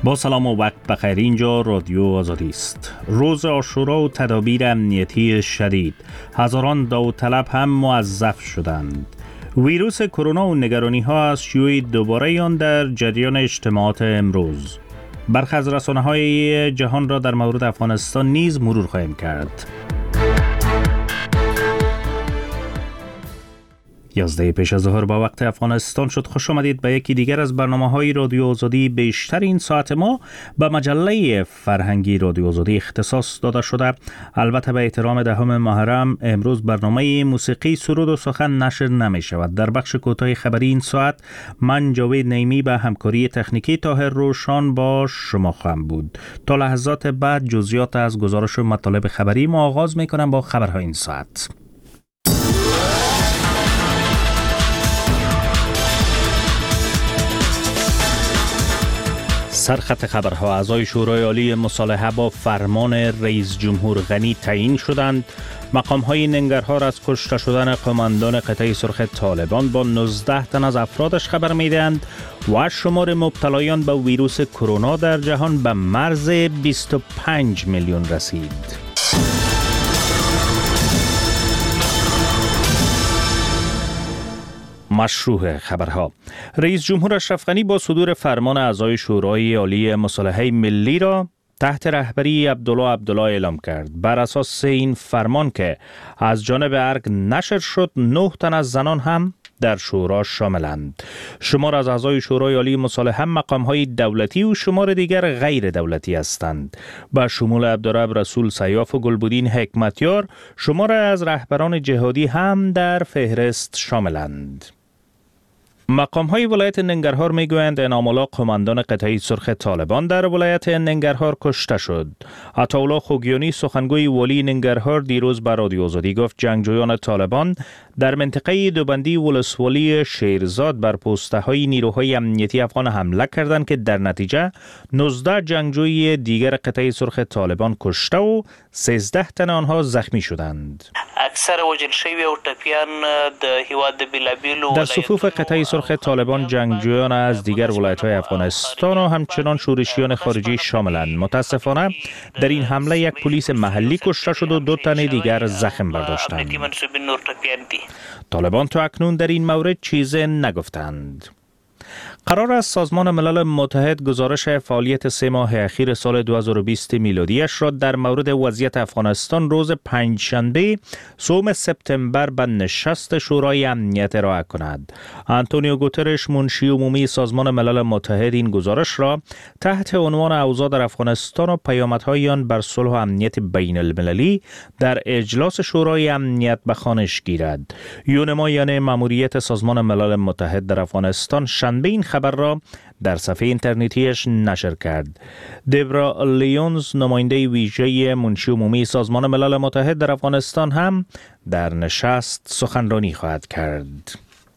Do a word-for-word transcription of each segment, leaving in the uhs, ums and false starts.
با سلام و وقت بخیر، اینجا رادیو آزادی است. روز عاشورا و تدابیر امنیتی شدید، هزاران داوطلب هم موظف شدند. ویروس کرونا و نگرانی ها از شیوع دوباره آن در جریان اجتماعات امروز. برخی از رسانه‌های جهان را در مورد افغانستان نیز مرور خواهیم کرد. یازده پیش از ظهر با وقت افغانستان شد. خوش آمدید به یکی دیگر از برنامه‌های رادیو آزادی. بیشتر این ساعت ما به مجله فرهنگی رادیو آزادی اختصاص داده شده. البته به احترام دهم محرم امروز برنامه موسیقی، سرود و سخن نشر نمی شود. در بخش کوتاه خبری این ساعت من جاوید نیمی به همکاری تکنیکی طاهر روشان با شما خواهم بود. تا لحظات بعد جزئیات از گزارش و مطالب خبری ما آغاز می‌کنم با خبرهای این ساعت. سرخط خبرها: اعضای شورای عالی مصالحه با فرمان رئیس جمهور غنی تعیین شدند. مقام‌های ننگرهار از کشته شدن قماندان قطعه سرخ طالبان با نوزده تن از افرادش خبر می‌دهند و شمار مبتلایان به ویروس کرونا در جهان به مرز بیست و پنج میلیون رسید. مشروع خبرها: رئیس جمهور اشرف غنی با صدور فرمان اعضای شورای عالی مصالحه ملی را تحت رهبری عبدالله عبدالله اعلام کرد. بر اساس این فرمان که از جانب ارگ نشر شد، نه تن از زنان هم در شورا شاملند. شمار از اعضای شورای عالی مصالحه مقام‌های دولتی و شمار دیگر غیر دولتی هستند. با شمول عبدالرب رسول سیاف و گلبدین حکمتیار، شمار از رهبران جهادی هم در فهرست شاملند. مقام‌های ولایت ننگرهار می‌گویند انعام الله قماندان قطعه سرخ طالبان در ولایت ننگرهار کشته شد. عطاالله خوگیانی سخنگوی والی ننگرهار دیروز به رادیو آزادی گفت جنگجویان طالبان در منطقه دوبندی ولسوالی شیرزاد بر پوسته‌های نیروهای امنیتی افغان حمله کردند که در نتیجه نوزده جنگجوی دیگر قطعه سرخ طالبان کشته و سیزده تن آنها زخمی شدند. اکثر وژل شوی او ټپیان د هیواد د بیلابیلو در صفوف قطعه سرخ طالبان جنگجویان از دیگر ولایت‌های افغانستان و همچنان شورشیان خارجی شاملند. متاسفانه در این حمله یک پلیس محلی کشته شد و دو تن دیگر زخم برداشتند. طالبان تا اکنون در این مورد چیزی نگفتند. قرار است سازمان ملل متحد گزارش فعالیت سه ماه اخیر سال دو هزار و بیست میلادیش را در مورد وضعیت افغانستان روز پنجشنبه سوم سپتامبر به نشست شورای امنیت ارائه کند. آنتونیو گوترش، منشی عمومی سازمان ملل متحد، این گزارش را تحت عنوان اوضاع در افغانستان و پیامدهای آن بر صلح و امنیت بین المللی در اجلاس شورای امنیت به خوانش گیرد. یونمایان ماموریت سازمان ملل متحد در افغانستان شنبه این خبر را در صفحه اینترنتیش نشر کرد. دبرا لیونز، نماینده ویژه منشی عمومی سازمان ملل متحد در افغانستان، هم در نشست سخنرانی خواهد کرد.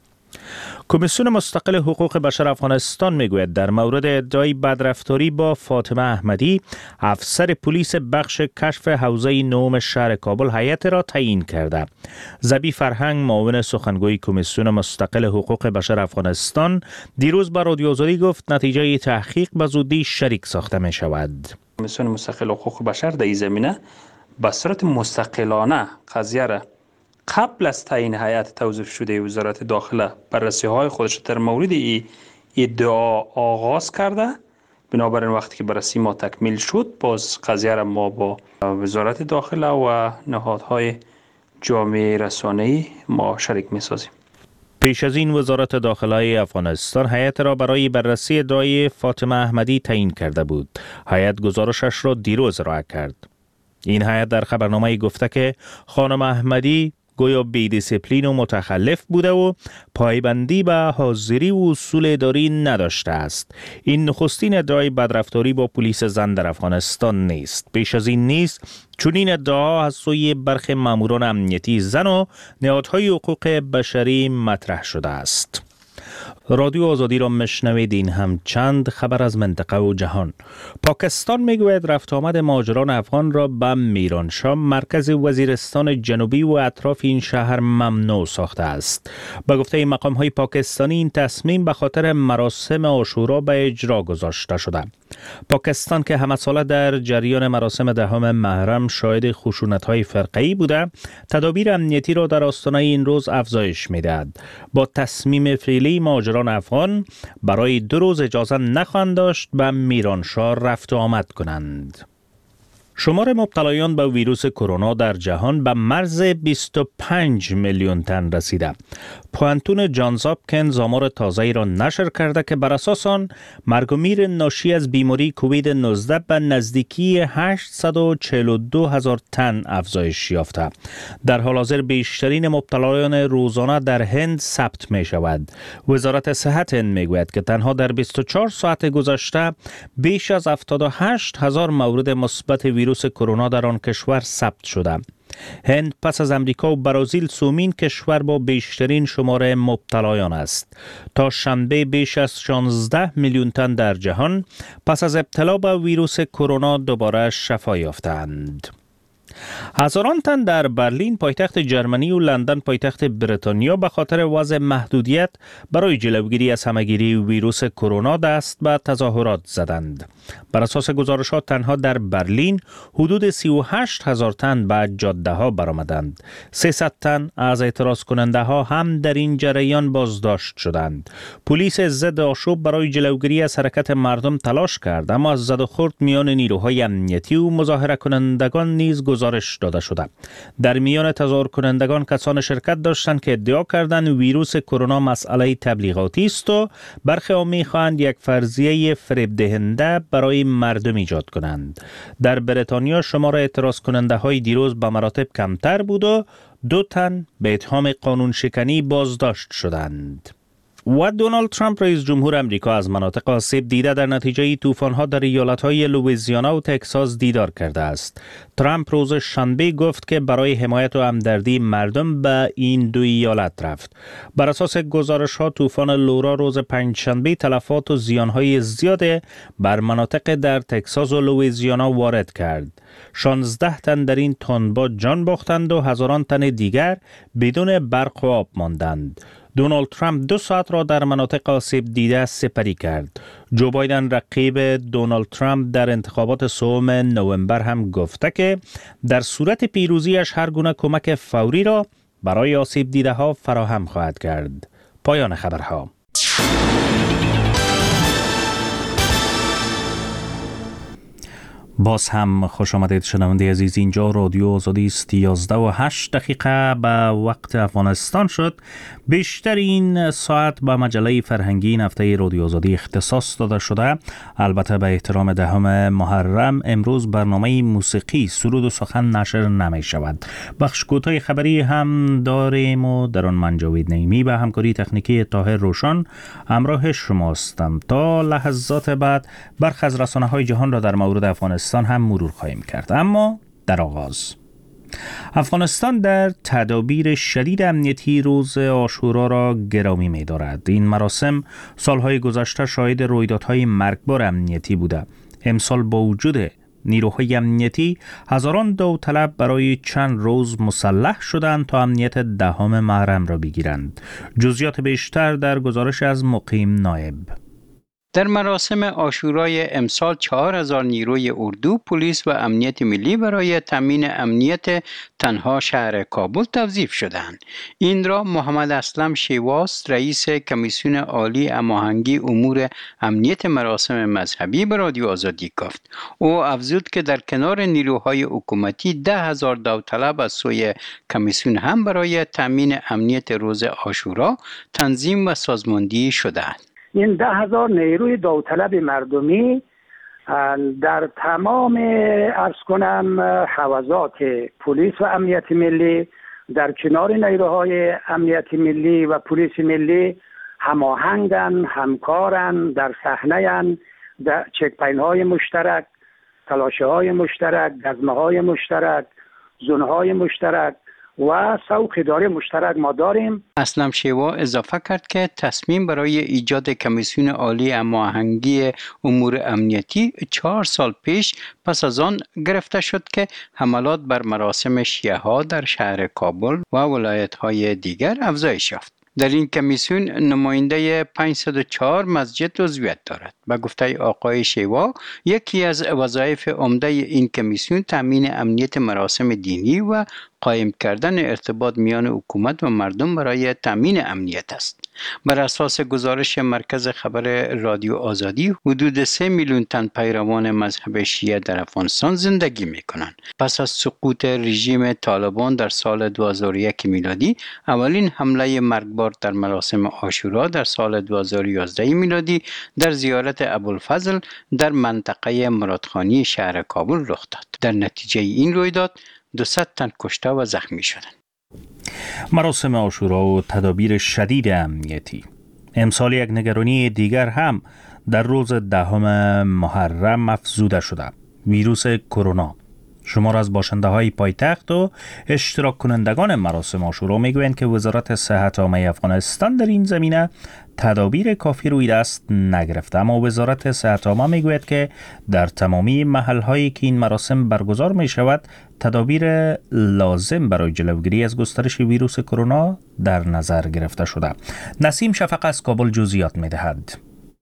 کمیسیون مستقل حقوق بشر افغانستان میگوید در مورد ادعای بدرفتاری با فاطمه احمدی، افسر پلیس بخش کشف حوزه نهم شهر کابل، هیئت را تعیین کرده. زبی فرهنگ، معاون سخنگوی کمیسیون مستقل حقوق بشر افغانستان، دیروز با رادیو آزادی گفت نتیجه تحقیق به زودی شریک ساخته می شود. کمیسیون مستقل حقوق بشر در این زمینه به صورت مستقلانه قضیه را قبل از تعیین هیئت توظیف شده وزارت داخله بررسی های خودش در مورد این ادعا آغاز کرده. بنابراین وقتی که بررسی ما تکمیل شد، باز قضیه را ما با وزارت داخله و نهادهای جامعه رسانه‌ای ما شریک می‌سازیم. پیش از این وزارت داخله افغانستان هیئت را برای بررسی ادعای فاطمه احمدی تعیین کرده بود. هیئت گزارشش را دیروز ارائه کرد. این هیئت در خبرنامه گفته که خانم احمدی گویا بی دیسیپلین و متخلف بوده و پایبندی به حاضری و اصول اداری نداشته است. این نخستین ادعای بدرفتاری با پلیس زن در افغانستان نیست. پیش از این نیست چون این ادعا از سوی برخی ماموران امنیتی زن و نهادهای حقوق بشری مطرح شده است. رادیو آزادی را مشنوید. هم چند خبر از منطقه و جهان. پاکستان میگوید رفت آمد مهاجران افغان را به میرانشاه، مرکز وزیرستان جنوبی و اطراف این شهر ممنوع ساخته است. به گفته مقام های پاکستانی این تصمیم به خاطر مراسم عاشورا به اجرا گذاشته شده. پاکستان که همه ساله در جریان مراسم دهم محرم شاهد خشونت‌های فرقه‌ای بوده، تدابیر امنیتی را در آستانه این روز افزایش می‌دهد. با تصمیم فعلی مهاجران افغان برای دو روز اجازه نخواهند داشت به میرانشاه رفت و آمد کنند. شمار مبتلایان به ویروس کرونا در جهان به مرز بیست و پنج میلیون تن رسیده. پوانتون جانز هاپکینز آمار تازه‌ای را نشر کرده که بر اساس آن مرگ و میر ناشی از بیماری کووید نوزده به نزدیکی هشتصد و چهل و دو هزار تن افزایش یافته. در حال حاضر بیشترین مبتلایان روزانه در هند ثبت می شود. وزارت صحت هند می گوید که تنها در بیست و چهار ساعت گذشته بیش از هفتاد و هشت هزار مورد مثبت ویروس کرونا در آن کشور ثبت شده. هند پس از امریکا و برزیل سومین کشور با بیشترین شمار مبتلایان است. تا شنبه بیش از شانزده میلیون تن در جهان پس از ابتلا به ویروس کرونا دوباره شفا یافتند. هزاران تن در برلین پایتخت جرمنی و لندن پایتخت بریتانیا به خاطر وضع محدودیت برای جلوگیری از همهگیری ویروس کرونا دست به تظاهرات زدند. بر اساس گزارشات تنها در برلین حدود سی و هشت هزار تن به جاده ها برآمدند. سیصد تن از اعتراض کننده ها هم در این جریان بازداشت شدند. پلیس ضد آشوب برای جلوگیری از حرکت مردم تلاش کرد، اما از زد و خورد میان نیروهای امنیتی و مظاهره کنندگان نیز گزارش داده شده. در میان تظاهر کنندگان کسان شرکت داشتند که ادعا کردند ویروس کرونا مسئله تبلیغاتی است و برخی ها می‌خواهند یک فرضیه فریب دهنده برای مردم ایجاد کنند. در بریتانیا شمار اعتراض کننده های دیروز به مراتب کمتر بود و دو تن به اتهام قانون شکنی بازداشت شدند. و دونالد ترامپ رئیس جمهور امریکا از مناطق آسیب دیده در نتیجه طوفان‌ها در ایالت‌های لوئیزیانا و تگزاس دیدار کرده است. ترامپ روز شنبه گفت که برای حمایت و همدردی مردم به این دو ایالت رفت. بر اساس گزارش‌ها طوفان لورا روز پنجشنبه تلفات و زیان‌های زیاد بر مناطق در تگزاس و لوئیزیانا وارد کرد. شانزده تن در این تندباد جان باختند و هزاران تن دیگر بدون برق و آب ماندند. دونالد ترامپ دو ساعت را در مناطق آسیب دیده سپری کرد. جو بایدن رقیب دونالد ترامپ در انتخابات سوم نوامبر هم گفته که در صورت پیروزیش هر گونه کمک فوری را برای آسیب دیده ها فراهم خواهد کرد. پایان خبرها. باز هم خوش آمدید شنونده عزیز. اینجا رادیو آزادی است. یازده و هشت دقیقه به وقت افغانستان شد. بیشتر این ساعت به مجله فرهنگی این هفته رادیو آزادی اختصاص داده شده. البته به احترام دهم محرم امروز برنامه موسیقی سرود و سخن نشر نمی شود. بخش کوتاه خبری هم داریم و در آن من جاوید نعیمی به همکاری تکنیکی طاهر روشن همراه شماستم. تا لحظات بعد برخی از رسانه‌های جهان را در مورد افغانستان هم مرور خواهیم کرد. اما در آغاز افغانستان در تدابیر شدید امنیتی روز عاشورا را گرامی می دارد. این مراسم سالهای گذشته شاهد رویدادهای مرگبار امنیتی بوده. امسال با وجود نیروهای امنیتی هزاران داوطلب برای چند روز مسلح شدند تا امنیت دهم محرم را بگیرند. جزئیات بیشتر در گزارش از مقیم نایب. در مراسم عاشورای امسال چهار هزار نیروی اردو، پلیس و امنیت ملی برای تامین امنیت تنها شهر کابل توظیف شدند. این را محمد اسلم شیواس، رئیس کمیسیون عالی هماهنگی امور امنیت مراسم مذهبی به رادیو آزادی گفت. او افزود که در کنار نیروهای حکومتی ده هزار داوطلب از سوی کمیسیون هم برای تامین امنیت روز عاشورا تنظیم و سازماندهی شدند. این ده هزار نیروی داوطلب مردمی در تمام عرض کنم حوزات پلیس و امنیت ملی در کنار نیروهای امنیت ملی و پلیس ملی هماهنگن، همکارن، در صحنه‌اند، در چک‌پوینت‌های مشترک، تلاشه‌های مشترک، گزمه‌های مشترک، زونهای مشترک و سوق اداره مشترک ما داریم. اسلم شیوا اضافه کرد که تصمیم برای ایجاد کمیسیون عالی هماهنگی امور امنیتی چهار سال پیش پس از آن گرفته شد که حملات بر مراسم شیعه ها در شهر کابل و ولایت های دیگر افزایش یافت. در این کمیسیون نماینده پانصد و چهار مسجد عضویت دارد. به گفته آقای شیوا، یکی از وظایف عمده این کمیسیون تامین امنیت مراسم دینی و قایم کردن ارتباط میان حکومت و مردم برای تامین امنیت است. بر اساس گزارش مرکز خبر رادیو آزادی، حدود سه میلیون تن پیروان مذهب شیعه در افغانستان زندگی می کنند. پس از سقوط رژیم طالبان در سال دو هزار و یک میلادی، اولین حمله مرگبار در مراسم عاشورا در سال دو هزار و یازده میلادی در زیارت ابوالفضل در منطقه مرادخانی شهر کابل رخ داد. در نتیجه این رویداد دویست تن کشته و زخمی شدند. مراسم عاشورا و تدابیر شدید امنیتی. امسال یک نگرانی دیگر هم در روز دهم محرم افزوده شده: ویروس کرونا. شمار از باشنده های پایتخت و اشتراک کنندگان مراسم عاشورا میگویند که وزارت صحت عامه افغانستان در این زمینه تدابیر کافی روی دست نگرفته، اما وزارت صحت عامه میگوید که در تمامی محل هایی که این مراسم برگزار می شود تدابیر لازم برای جلوگیری از گسترش ویروس کرونا در نظر گرفته شده. نسیم شفق از کابل جزئیات میدهد.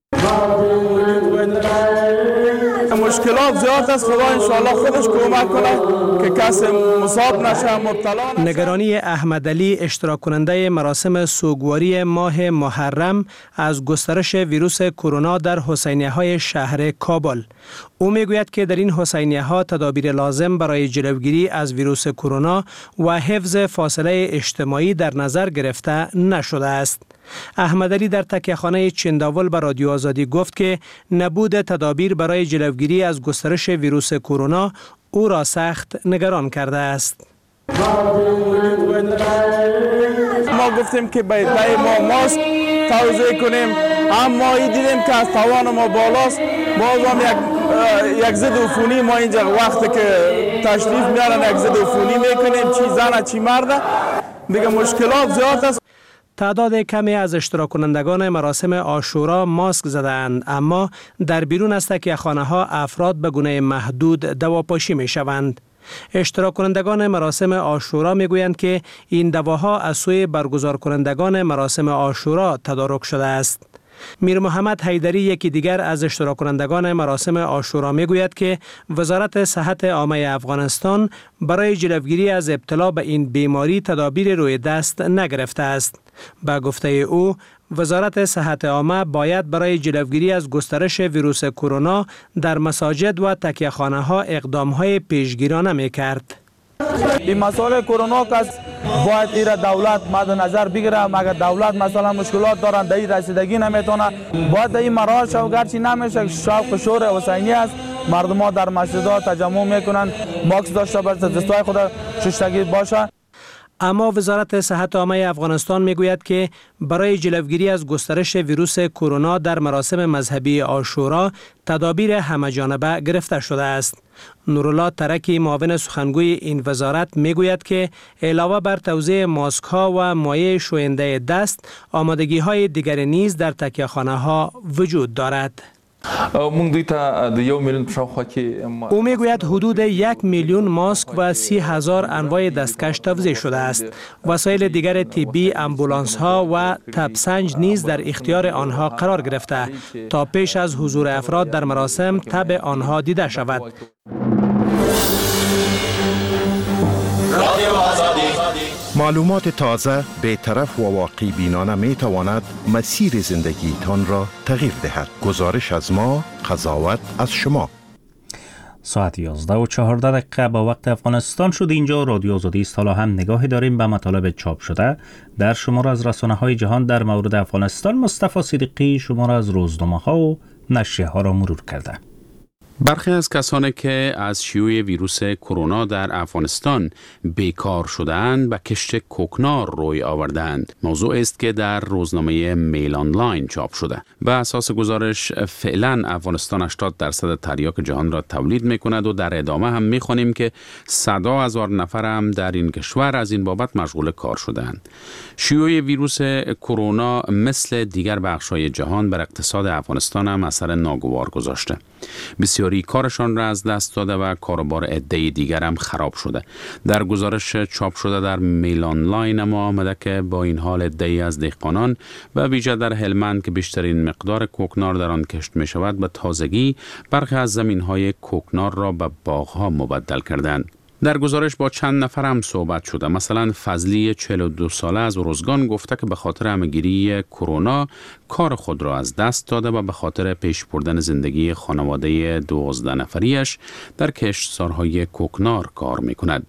مشکلات زیاد است، خدا انشاءالله خودش کمک کنه که کسی مصاب نشه، مبتلا نشه. نگرانی احمد علی، اشتراک کننده مراسم سوگواری ماه محرم از گسترش ویروس کرونا در حسینیه های شهر کابل. او میگوید که در این حسینیه ها تدابیر لازم برای جلوگیری از ویروس کرونا و حفظ فاصله اجتماعی در نظر گرفته نشده است. احمد علی در تکیه‌خانه چنداول به رادیو آزادی گفت که نبود تدابیر برای جلوگیری از گسترش ویروس کرونا او را سخت نگران کرده است. ما گفتیم که باید ما ماسک توزیع کنیم، اما این دیدیم که از توان ما بالاست. باز هم یک یک ضد عفونی ما اینجا وقتی که تشریف میارن یک ضد عفونی میکنیم، چی زن چی مرد، دیگه مشکلات زیاد است. تعداد کمی از اشتراک کنندگان مراسم عاشورا ماسک زدند، اما در بیرون از تکیه‌خانه ها افراد به گونه محدود دواپاشی می شوند. اشتراک کنندگان مراسم عاشورا می گویند که این دواها از سوی برگزار کنندگان مراسم عاشورا تدارک شده است. میر محمد حیدری، یکی دیگر از اشتراک کنندگان مراسم عاشورا، می گوید که وزارت صحت عامه افغانستان برای جلوگیری از ابتلا به این بیماری تدابیر روی دست نگرفته است. با گفته او، وزارت صحت عامه باید برای جلوگیری از گسترش ویروس کرونا در مساجد و تکیه‌خانه ها اقدام‌های پیشگیرانه می‌کرد. این مسئله کرونا که باید ایره دولت مد نظر بگیره. مگر دولت مثلا مشکلات دارن در این رسیدگی نمیتونه، باید در این مراحل شو، گرچه نمیشه شوق شور حسینی است، مردم ها در مسجدها تجمع میکنن، ماسک داشته باشه، دستای خود شستگی باشه. اما وزارت صحت عامه افغانستان میگوید که برای جلوگیری از گسترش ویروس کرونا در مراسم مذهبی عاشورا تدابیر همه‌جانبه گرفته شده است. نورالله ترکی، معاون سخنگوی این وزارت، میگوید که علاوه بر توزیع ماسک ها و مایع شوینده دست، آمادگی های دیگری نیز در تکیه‌خانه ها وجود دارد. او میگوید حدود یک میلیون ماسک و سی هزار انواع دستکش توزیع شده است. وسایل دیگر طبی، امبولانس ها و تبسنج نیز در اختیار آنها قرار گرفته تا پیش از حضور افراد در مراسم تب آنها دیده شود. معلومات تازه، بی‌طرف و واقعی بینانه می تواند مسیر زندگی تان را تغییر دهد. گزارش از ما، قضاوت از شما. ساعت یازده و چهارده دقیقه با وقت افغانستان شد. اینجا رادیو آزادی است. حالا هم نگاهی داریم به مطالب چاپ شده در شمار از رسانه های جهان در مورد افغانستان. مصطفی صدیقی شمار از روزنامه ها و نشریه ها را مرور کرده. برخی از کسانی که از شیوع ویروس کرونا در افغانستان بیکار شدند به کشت کوکنار روی آوردند. موضوع است که در روزنامه میل آنلاین چاپ شده. به اساس گزارش فعلا افغانستان هشتاد درصد تریاک جهان را تولید میکند و در ادامه هم میخوانیم که صدها هزار نفر هم در این کشور از این بابت مشغول کار شدند. شیوع ویروس کرونا مثل دیگر بخش‌های جهان بر اقتصاد افغانستان هم اثر ناگوار گذاشته. بسیاری کارشان را از دست داده و کاروبار عده‌ای دیگر هم خراب شده. در گزارش چاپ شده در میل آنلاین ما آمده که با این حال عده‌ای از دهقانان و ویژه در هلمند که بیشترین مقدار کوکنار در آن کشت می شود به تازگی برخی از زمین‌های کوکنار را به باغ‌ها مبدل کردند. در گزارش با چند نفر هم صحبت شده. مثلا فضلی چهل و دو ساله از ارزگان گفته که به خاطر همه‌گیری کرونا کار خود را از دست داده و به خاطر پیش بردن زندگی خانواده دوازده نفریش در کشتزارهای کوکنار کار می‌کند.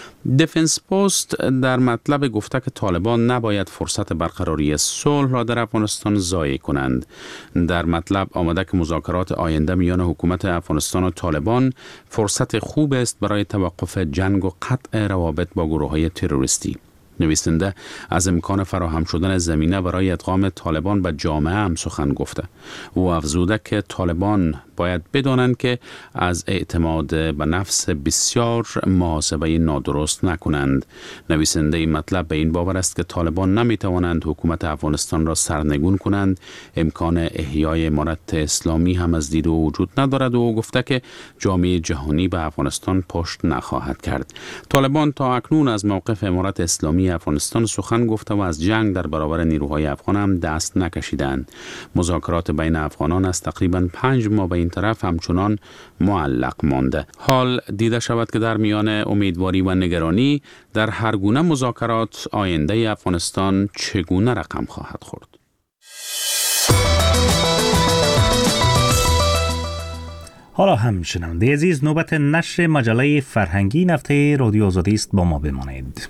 دفنس پست در مطلب گفته که طالبان نباید فرصت برقراری صلح را در افغانستان ضایع کنند. در مطلب آمده که مذاکرات آینده میان حکومت افغانستان و طالبان فرصت خوب است برای توقف جنگ و قطع روابط با گروه‌های تروریستی. نویسنده از امکان فراهم شدن زمینه برای ادغام طالبان به جامعه هم سخن گفته. او افزوده که طالبان باید بدانند که از اعتماد به نفس بسیار محاسبه نادرست نکنند. نویسنده این مطلب به این باور است که طالبان نمیتوانند حکومت افغانستان را سرنگون کنند. امکان احیای امارت اسلامی هم از دید او وجود ندارد و او گفته که جامعه جهانی به افغانستان پشت نخواهد کرد. طالبان تا اکنون از موقف امارت اسلامی افغانستان سخن گفته و از جنگ در برابر نیروهای افغان هم دست نکشیدند. مذاکرات بین افغانان از تقریباً پنج ماه به این طرف همچنان معلق مانده. حال دیده شود که در میان امیدواری و نگرانی در هر گونه مذاکرات آینده افغانستان چگونه رقم خواهد خورد. حالا هم شنونده عزیز، نوبت نشر مجله فرهنگی نفته رادیو آزادی است. با ما بمانید.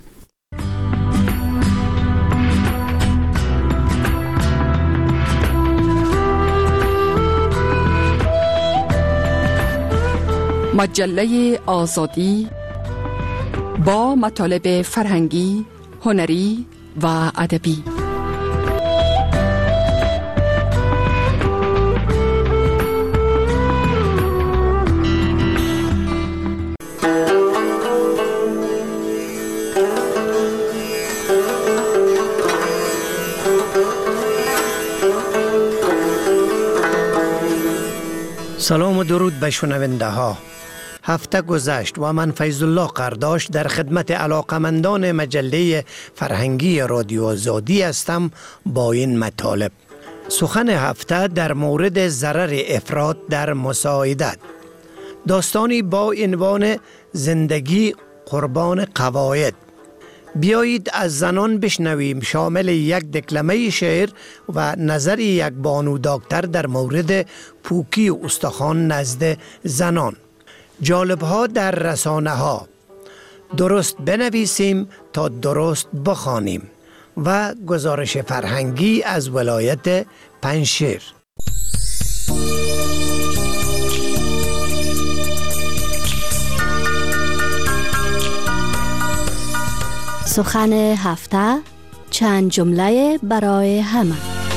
مجله آزادی با مطالب فرهنگی، هنری و ادبی. سلام و درود به شنونده ها. هفته گذشت و من فیض الله قرداش در خدمت علاقمندان مجله فرهنگی رادیو آزادی هستم با این مطالب. سخن هفته در مورد ضرر افراط در مساعدت. داستانی با عنوان زندگی قربان قواعد. بیایید از زنان بشنویم، شامل یک دکلمه شعر و نظر یک بانو دکتر در مورد پوکی و استخوان نزد زنان. جالبها در رسانه ها. درست بنویسیم تا درست بخوانیم و گزارش فرهنگی از ولایت پنجشیر. سخن هفته، چند جمله برای همه.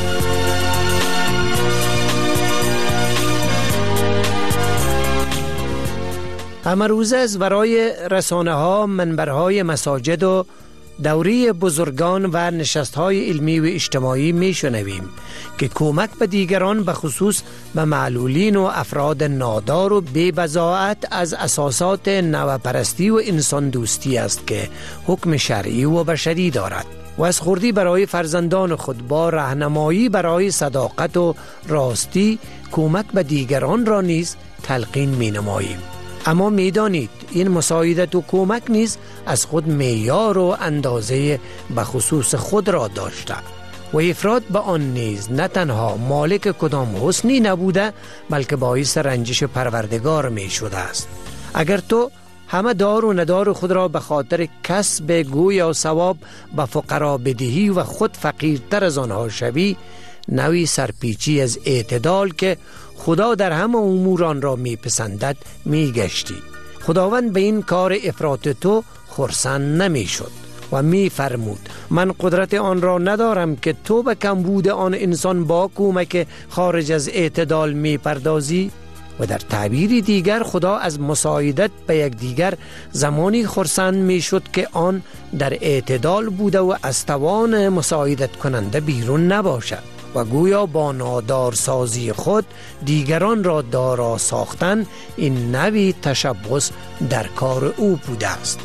امروزه از ورای رسانه ها، منبرهای مساجد و دوری بزرگان و نشستهای علمی و اجتماعی می شنویم که کمک به دیگران به خصوص به معلولین و افراد نادار و بی بضاعت از اساسات نوپرستی و انسان دوستی است که حکم شرعی و بشری دارد و از خردی برای فرزندان خود با راهنمایی برای صداقت و راستی کمک به دیگران را نیز تلقین می نماییم. اما می دانید این مساعدت و کمک نیز از خود معیار و اندازه به خصوص خود را داشته و افراط به آن نیز نه تنها مالک کدام حسنی نبوده بلکه باعث رنجش پروردگار می شده است. اگر تو همه دار و ندار خود را به خاطر کسب گویا ثواب به فقرا بدهی و خود فقیرتر از آنها شوی، نوی سرپیچی از اعتدال که خدا در همه امور آن را میپسندد میگشتی. خداوند به این کار افراط تو خرسند نمیشد و میفرمود من قدرت آن را ندارم که تو به کمبود آن انسان با کمک خارج از اعتدال میپردازی. و در تعبیری دیگر خدا از مساعدت به یک دیگر زمانی خرسند میشد که آن در اعتدال بوده و از توان مساعدت کننده بیرون نباشد و گویا با نادارسازی خود دیگران را دارا ساختن این نوعی تشبث در کار او بوده است.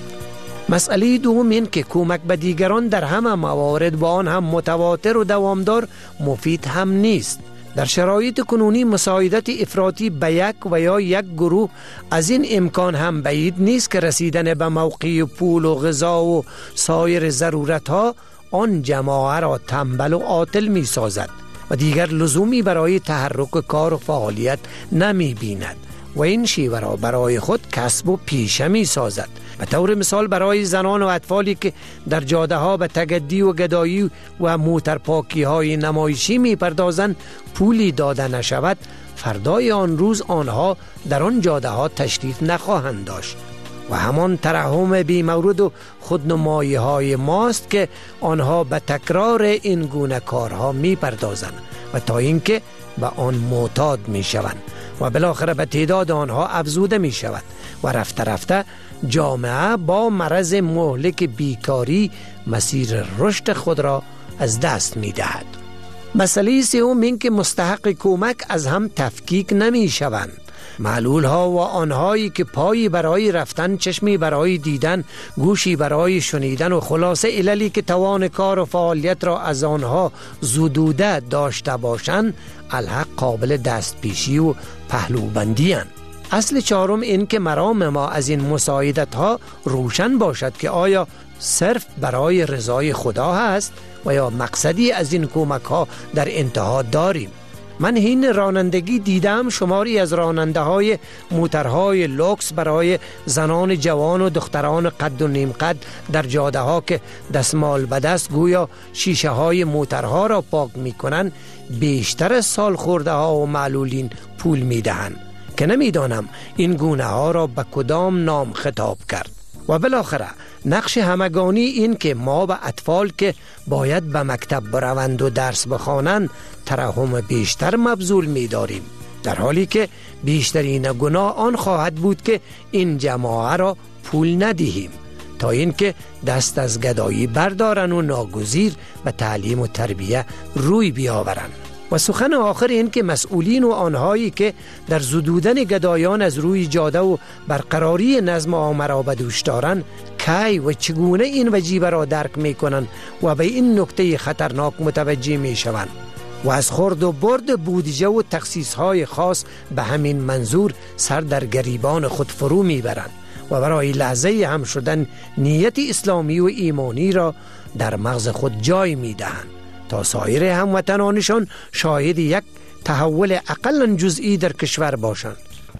مسئله دوم این که کمک به دیگران در همه موارد با آن هم متواتر و دوامدار مفید هم نیست. در شرایط کنونی مساعدت افراطی به یک و یا یک گروه از این امکان هم بعید نیست که رسیدن به موقع پول و غذا و سایر ضرورت ها آن جماعه را تنبل و عاطل می سازد و دیگر لزومی برای تحرک کار و فعالیت نمی بیند و این شیوه را برای خود کسب و پیشه می سازد. به طور مثال برای زنان و اطفالی که در جاده ها به تگدی و گدایی و موترپاکی های نمایشی می پردازند پولی داده نشود، فردای آن روز آنها در آن جاده ها تشریف نخواهند داشت و همان ترحم بی مورد و خودنمایی های ماست که آنها به تکرار این گونه کارها می پردازند و تا اینکه به آن معتاد می شوند و بالاخره به تعداد آنها افزوده می شود و رفته رفته جامعه با مرض مهلک بیکاری مسیر رشد خود را از دست می دهد. مسئله سوم این که مستحق کمک از هم تفکیک نمی شوند. معلول ها و آنهایی که پایی برای رفتن، چشمی برای دیدن، گوشی برای شنیدن و خلاصه عللی که توان کار و فعالیت را از آنها زدوده داشته باشند الحق قابل دست پیشی و پهلوبندی اند. اصل چهارم این که مرام ما از این مساعدت ها روشن باشد که آیا صرف برای رضای خدا هست و یا مقصدی از این کمک ها در انتها داریم. من این رانندگی دیدم شماری از راننده های موترهای لوکس برای زنان جوان و دختران قد و نیم قد در جاده ها که دستمال به دست گویا شیشه های موترها را پاک می کنند بیشتر از سال خورده ها و معلولین پول می دهند که نمیدانم این گونه ها را به کدام نام خطاب کرد. و بالاخره نقش همگانی این که ما به اطفال که باید به مکتب بروند و درس بخوانند ترحم بیشتر مبذول می داریم، در حالی که بیشترین گناه آن خواهد بود که این جماعه را پول ندهیم تا اینکه دست از گدایی بردارن و ناگزیر به تعلیم و تربیه روی بیاورند. و سخن آخر این که مسئولین و آنهایی که در زدودن گدایان از روی جاده و برقراری نظم عامه را به دوش دارند کی و چگونه این وجیبه را درک می کنند و به این نکته خطرناک متوجه می شوند و از خورد و برد بودجه و تخصیص های خاص به همین منظور سر در گریبان خود فرو می برند و برای لحظه هم شدن نیت اسلامی و ایمانی را در مغز خود جای می دهند تا سایر هموطنانشان شاهد یک تحول اقلا جزئی در کشور باشند.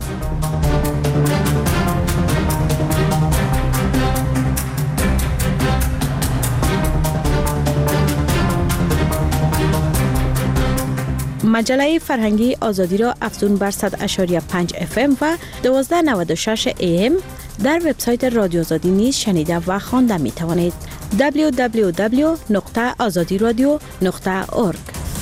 مجله فرهنگی آزادی را افزون بر صد و پنج ممیز اف ام و دوازده نود و شش ای ام در وبسایت رادیو آزادی نیز شنیده و خوانده می توانید. دبلیو دبلیو دبلیو نقطه آزادی رادیو نقطه اورگ.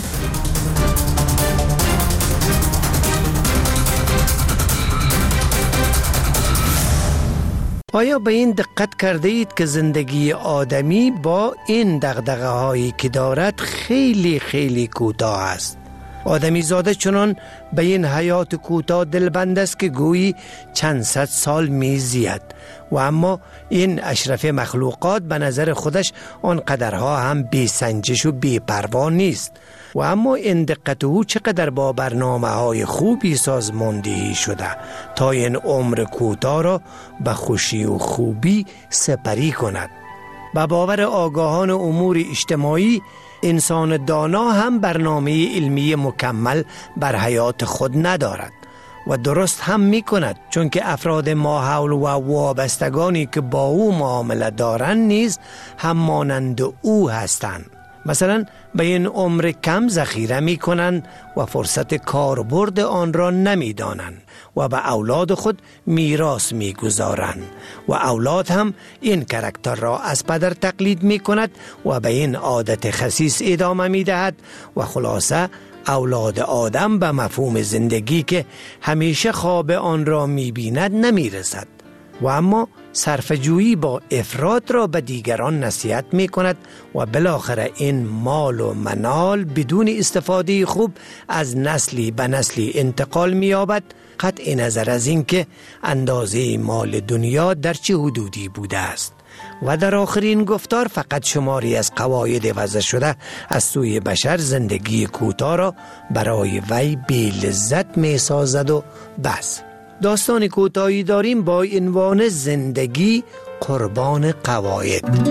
آیا به این دقت کرده اید که زندگی آدمی با این دغدغه هایی که دارد خیلی خیلی کوتاه است؟ آدمی زاده چنان به این حیات کوتاه دلبند است که گویی چند صد سال می زید و اما این اشرف مخلوقات به نظر خودش آن قدرها هم بی سنجش و بی پروا نیست و اما این دقت او چقدر با برنامه های خوبی سازماندهی شده تا این عمر کوتاه را به خوشی و خوبی سپری کند. به باور آگاهان امور اجتماعی انسان دانا هم برنامه علمی مکمل بر حیات خود ندارد و درست هم می کند، چون که افراد ماحول و وابستگانی که با او معامله دارند نیز هم مانند او هستند. مثلا به این عمر کم ذخیره می کنند و فرصت کاربرد آن را نمی دانند و به اولاد خود میراث می گذارند و اولاد هم این کاراکتر را از پدر تقلید می کند و به این عادت خسیس ادامه می دهد و خلاصه اولاد آدم به مفهوم زندگی که همیشه خواب آن را می بیند نمی رسد و اما صرفه‌جویی با افراط را به دیگران نصیحت می کند و بالاخره این مال و منال بدون استفاده خوب از نسلی به نسلی انتقال می یابد، قطع نظر از اینکه اندازه مال دنیا در چه حدودی بوده است. و در آخرین گفتار فقط شماری از قواعد وضع شده از سوی بشر زندگی کوتاه را برای وی بی لذت می سازد و بس. داستان کوتاهی داریم با عنوان زندگی قربان قواعد.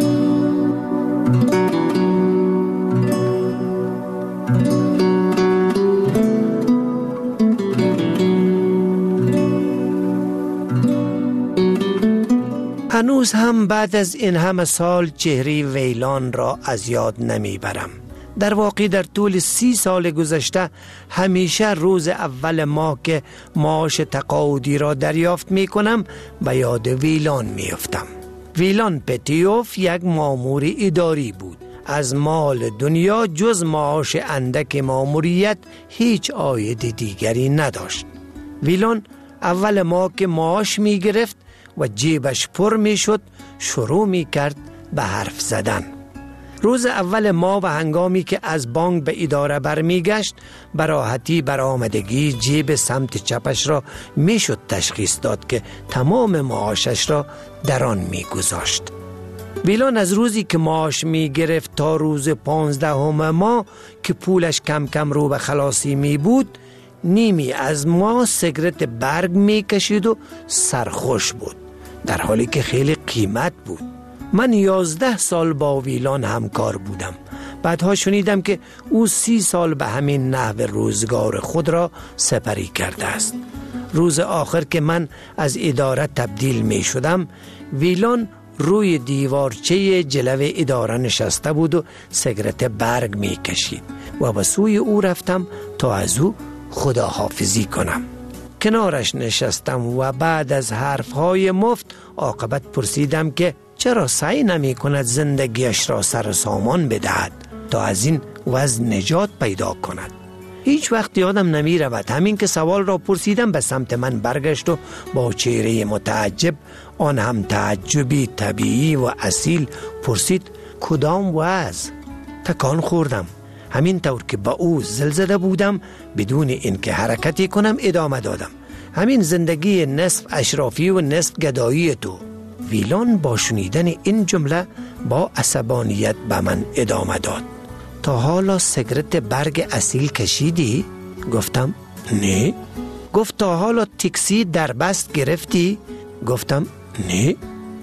هنوز هم بعد از این همه سال چهره ویلان را از یاد نمیبرم. در واقع در طول سی سال گذشته همیشه روز اول ماه که معاش تقاعدی را دریافت می کنم به یاد ویلان می افتم. ویلان پتیوف یک مامور اداری بود. از مال دنیا جز معاش اندک ماموریت هیچ عاید دیگری نداشت. ویلان اول ماه که معاش می گرفت و جیبش پر می شد شروع می کرد به حرف زدن. روز اول ماه و هنگامی که از بانک به اداره برمی گشت به راحتی برآمدگی جیب سمت چپش را می شد تشخیص داد که تمام معاشش را در آن می گذاشت. ویلان از روزی که معاش می گرفت تا روز پانزدهم ماه که پولش کم کم رو به خلاصی می بود نیمی از ما سیگرت برگ می کشید و سرخوش بود، در حالی که خیلی قیمت بود. من یازده سال با ویلان همکار بودم. بعدها شنیدم که او سی سال به همین نحو روزگار خود را سپری کرده است. روز آخر که من از اداره تبدیل می شدم ویلان روی دیوارچه جلو اداره نشسته بود و سیگرت برگ می کشید و به سوی او رفتم تا از او خداحافظی کنم. کنارش نشستم و بعد از حرفهای مفت عاقبت پرسیدم که چرا سعی نمی کند زندگیش را سر سامان بدهد تا از این وضع نجات پیدا کند. هیچ وقت یادم نمی رود همین که سوال را پرسیدم به سمت من برگشت و با چهره متعجب، آن هم تعجبی طبیعی و اصیل، پرسید کدام وضع؟ تکان خوردم. همین طور که با او زل زده بودم بدون اینکه حرکتی کنم ادامه دادم. همین زندگی نصف اشرافی و نصف گدایی تو. ویلان با شنیدن این جمله با عصبانیت به من ادامه داد. تا حالا سیگرت برگ اصیل کشیدی؟ گفتم نه. گفت تا حالا تاکسی در بست گرفتی؟ گفتم نه.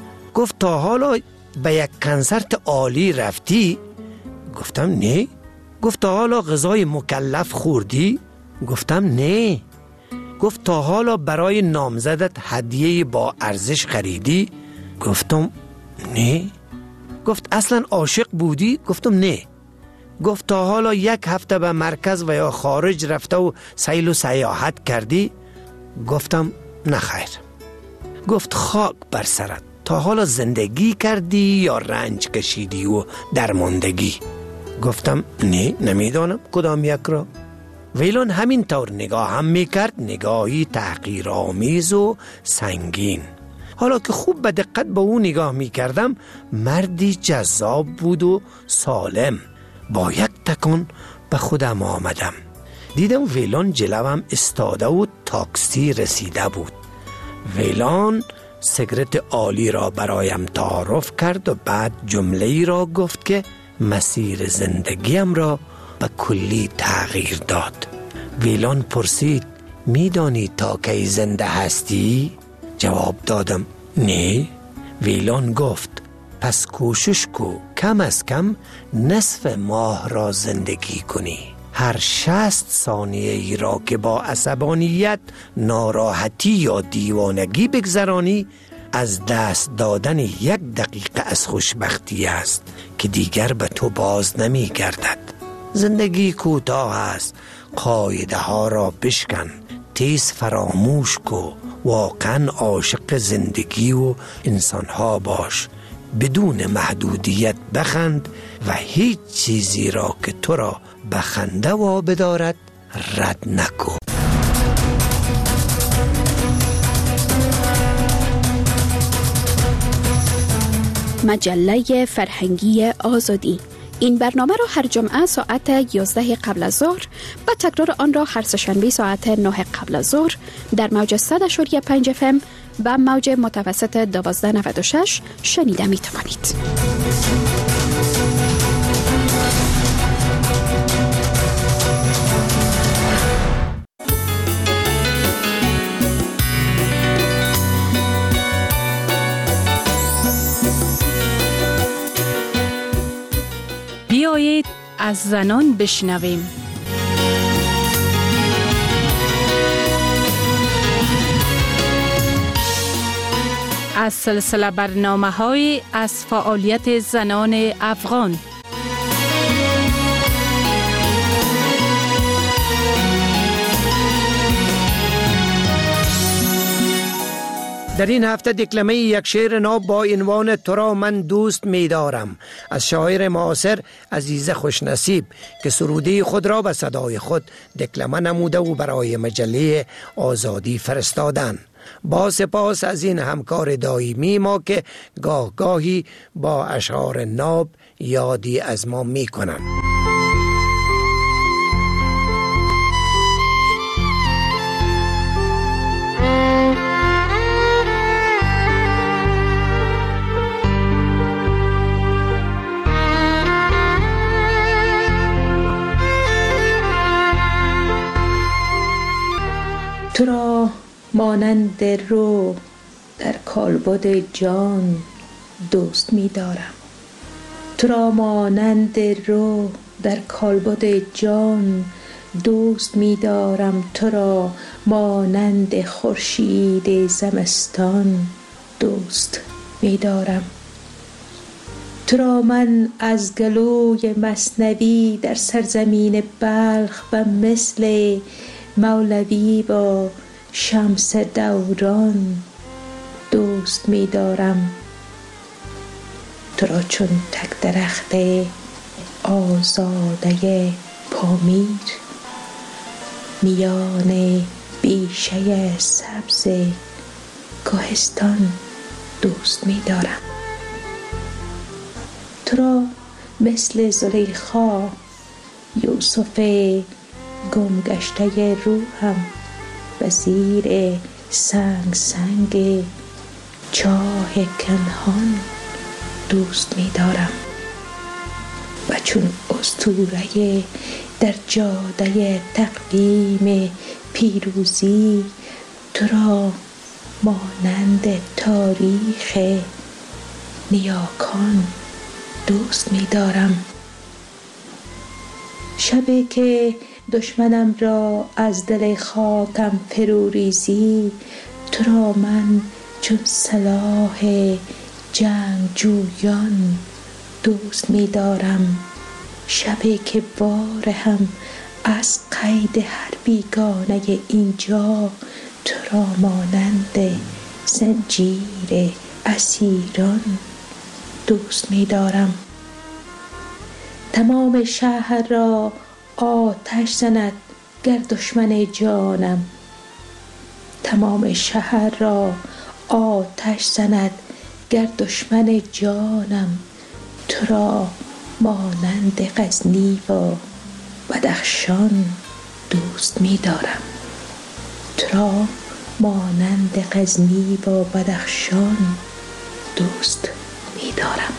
گفت تا حالا به یک کنسرت عالی رفتی؟ گفتم نه. گفت تا حالا غذای مکلف خوردی؟ گفتم نه. گفت تا حالا برای نامزدت هدیه با ارزش خریدی؟ گفتم نه. گفت اصلا عاشق بودی؟ گفتم نه. گفت تا حالا یک هفته به مرکز و یا خارج رفته و سیل و سیاحت کردی؟ گفتم نه خیر. گفت خاک بر سرت، تا حالا زندگی کردی یا رنج کشیدی و درماندگی؟ گفتم نه، نمیدانم کدام یک را. ویلون همین طور نگاه هم میکرد، نگاهی تحقیرآمیز و سنگین. حالا که خوب به دقت با او نگاه میکردم مردی جذاب بود و سالم. با یک تکان به خودم آمدم. دیدم ویلون جلوم استاده و تاکسی رسیده بود. ویلون سیگرت عالی را برایم تعارف کرد و بعد جمله‌ای را گفت که مسیر زندگیم را به کلی تغییر داد. ویلون پرسید میدانی تا کی زنده هستی؟ جواب دادم نه. ویلون گفت پس کوشش کو کم از کم نصف ماه را زندگی کنی. هر شصت ثانیه ای را که با عصبانیت، ناراحتی یا دیوانگی بگذرانی از دست دادن یک دقیقه از خوشبختی است که دیگر به تو باز نمی گردد. زندگی کوتاه است، قاعده ها را بشکن، تیز فراموش کو، واقعا عاشق زندگی و انسان ها باش، بدون محدودیت بخند و هیچ چیزی را که تو را بخنده و بدارد رد نکو. مجله فرهنگی آزادی. این برنامه را هر جمعه ساعت یازده قبل از ظهر و تکرار آن را هر سه‌شنبه ساعت نه قبل از ظهر در موج صد و پنج اف ام و موج متوسط دوازده نود و شش شنیده می توانید. بیایید از زنان بشنویم. از سلسله برنامه‌های از فعالیت زنان افغان. در این هفته دکلمه یک شعر نو با عنوان تو را من دوست می دارم از شاعر معاصر عزیزه خوشنصیب که سروده خود را به صدای خود دکلمه نموده و برای مجله آزادی فرستادن. با سپاس از این همکار دائمی ما که گاه گاهی با اشعار ناب یادی از ما می کنند. تو را مانند رو در کالبد جان دوست می دارم. تو را مانند رو در کالبد جان دوست می دارم. تو را مانند خورشید زمستان دوست می دارم. تو را من از گلوی مثنوی در سرزمین بلخ و مثل مولوی با شمس دوران دوست می دارم. تو را چون تک درخت آزاده پامیر میان بیشه سبز کوهستان دوست می دارم. تو را مثل زلیخا یوسف گم گشته روحم و زیر سنگ سنگ چاه کنهان دوست می دارم. و چون اسطوره در جاده تقویم پیروزی تو را مانند تاریخ نیاکان دوست می دارم. شبی که دشمنم را از دل خاکم فرو ریزی تو را من چون سلاح جنگجویان دوست می دارم. شبی که بار هم از قید هر بیگانه اینجا تو را مانند زنجیر اسیران دوست می دارم. تمام شهر را آتش زند گر دشمن جانم. تمام شهر را آتش زند گر دشمن جانم. تو را مانند غزنی و بدخشان دوست می دارم. تو را مانند غزنی و بدخشان دوست می دارم.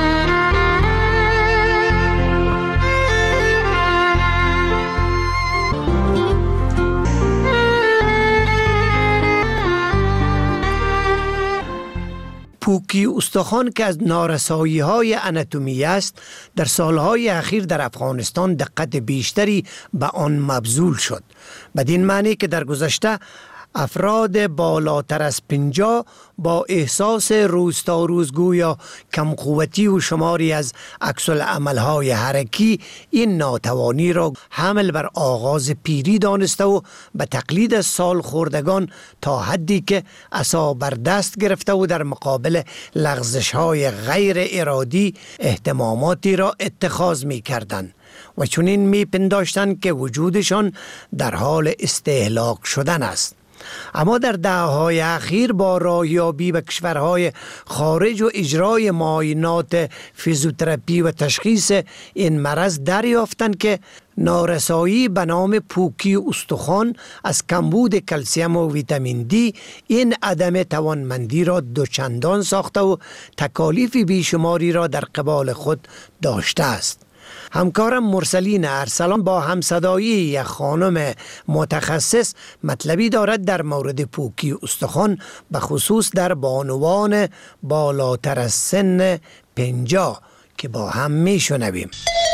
پوکی استخوان که از نارسایی های آناتومی است در سالهای اخیر در افغانستان دقت بیشتری به آن مبذول شد. بدین معنی که در گذشته افراد بالاتر از پنجاه با احساس روز تا روز گویا کم قوتی و شماری از عکس العمل‌های حرکی این ناتوانی را حمل بر آغاز پیری دانسته و به تقلید از سال خوردگان تا حدی که عصا بر دست گرفته و در مقابل لغزش‌های غیر ارادی اهتماماتی را اتخاذ می کردند و چنین می پنداشتند که وجودشان در حال استهلاک شدن است. اما در دهه‌های اخیر با راهیابی به کشورهای خارج و اجرای معاینات فیزیوتراپی و تشخیص این مرض دریافتند که نارسایی به نام پوکی استخوان از کمبود کلسیم و ویتامین دی این عدم توانمندی را دوچندان ساخته و تکالیف بیشماری را در قبال خود داشته است. همکارم مرسلین ارسلان با همصدایی یک خانم متخصص مطلبی دارد در مورد پوکی استخوان به خصوص در بانوان بالاتر از سن پنجاه که با هم می شنویم.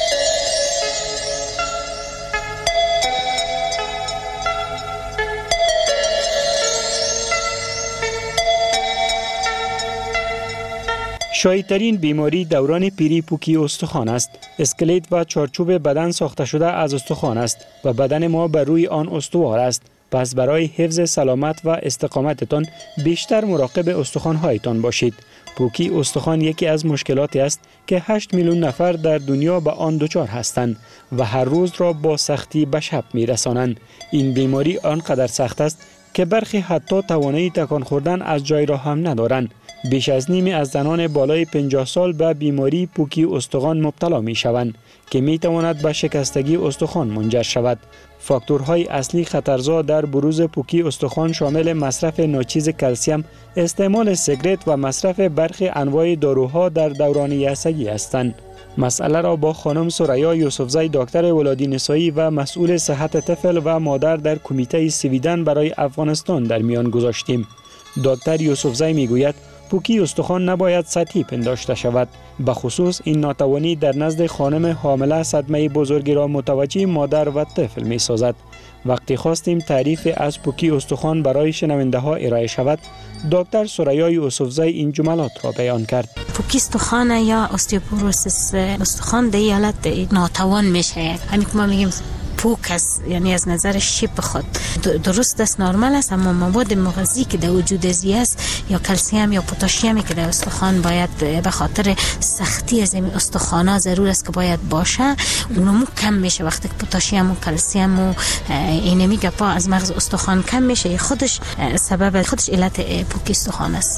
شایع‌ترین بیماری دوران پیری پوکی استخوان است. اسکلت و چارچوب بدن ساخته شده از استخوان است و بدن ما بر روی آن استوار است. پس برای حفظ سلامت و استقامتتان بیشتر مراقب استخوان‌هایتان باشید. پوکی استخوان یکی از مشکلاتی است که هشت میلیون نفر در دنیا به آن دچار هستند و هر روز را با سختی به شب می‌رسانند. این بیماری آنقدر سخت است که برخی حتی توانایی تکان خوردن از جای را هم ندارند. بیش از نیمی از زنان بالای پنجاه سال به بیماری پوکی استخوان مبتلا می شوند که می تواند به شکستگی استخوان منجر شود. فاکتورهای اصلی خطرزا در بروز پوکی استخوان شامل مصرف ناچیز کلسیم، استعمال سیگرت و مصرف برخی انواع داروها در دوران یائسگی هستند. مسئله را با خانم سریا یوسفزی دکتر ولادی نسایی و مسئول صحت طفل و مادر در کمیته سویدن برای افغانستان در میان گذاشتیم. دکتر یوسفزی میگوید پوکی استخوان نباید سطحی پنداشته شود. به خصوص این ناتوانی در نزد خانم حامله صدمه بزرگی را متوجه مادر و طفل می سازد. وقتی خواستیم تعریف از پوکی استخوان برای شنونده ها ارائه شود، دکتر سریا یوسفزی این جملات را بیان کرد. پوکی استخوان یا استیوپوروسیس استخوان در حالت ناتوان میشه. همین که ما میگیم پوک است، یعنی از نظر شیپ خود درست است، نرمال است، اما مواد مغذی که در وجود ازی است یا کلسیم یا پتاسیمی که در استخوان باید به خاطر سختی از این استخوانا ضرور است که باید باشه، اونمو کم میشه. وقتی که پتاسیم و کلسیم و اینمی گپا از مغز استخوان کم میشه، خودش سبب خودش علت پوکی استخوان است.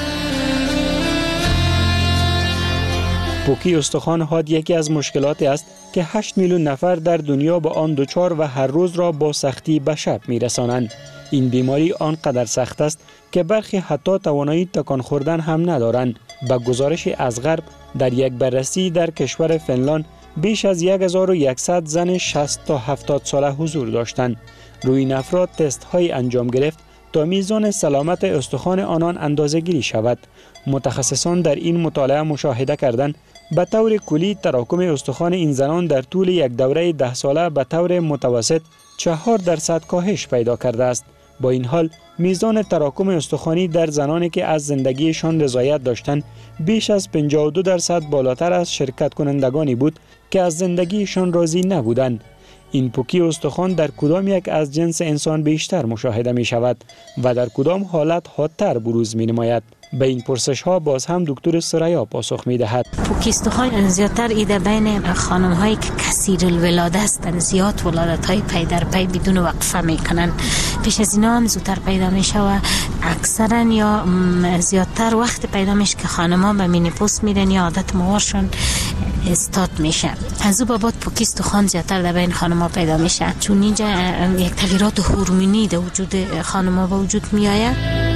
پوکی استخوان حاد یکی از مشکلاتی است که هشت میلیون نفر در دنیا با آن دچار و هر روز را با سختی به شب میرسانند. این بیماری آنقدر سخت است که برخی حتی توانایی تکان خوردن هم ندارند. به گزارش از غرب، در یک بررسی در کشور فنلاند بیش از هزار و صد زن شصت تا هفتاد ساله حضور داشتند. روی این افراد تست های انجام گرفت تا میزان سلامت استخوان آنان اندازه‌گیری شود. متخصصان در این مطالعه مشاهده کردند به طور کلی تراکم استخوان این زنان در طول یک دوره ده ساله به طور متوسط چهار درصد کاهش پیدا کرده است. با این حال میزان تراکم استخوانی در زنانی که از زندگیشان رضایت داشتند بیش از پنجاه و دو درصد بالاتر از شرکت کنندگانی بود که از زندگیشان راضی نبودند. این پوکی استخوان در کدام یک از جنس انسان بیشتر مشاهده می شود و در کدام حالت حادتر بروز می نماید؟ به این پرسش ها باز هم دکتر سریا پاسخ می دهد. پوکی استخوان زیادتر ایده بین خانم هایی که کثیر الولاده هستند، زیاد ولادت های پی در پی بدون وقفه می کنند. پیش از اینا هم زودتر پیدا می شود. اکثرا یا زیادتر وقت پیدا میشه که خانم ها به مینیپوس میرن یا عادت موارشون استارت میشه. از او بعد پوکی استخوان زیادتر در بین خانم ها پیدا میشه، چون اینجا یک تغییرات هورمونی در وجود خانم ها به وجود می آید.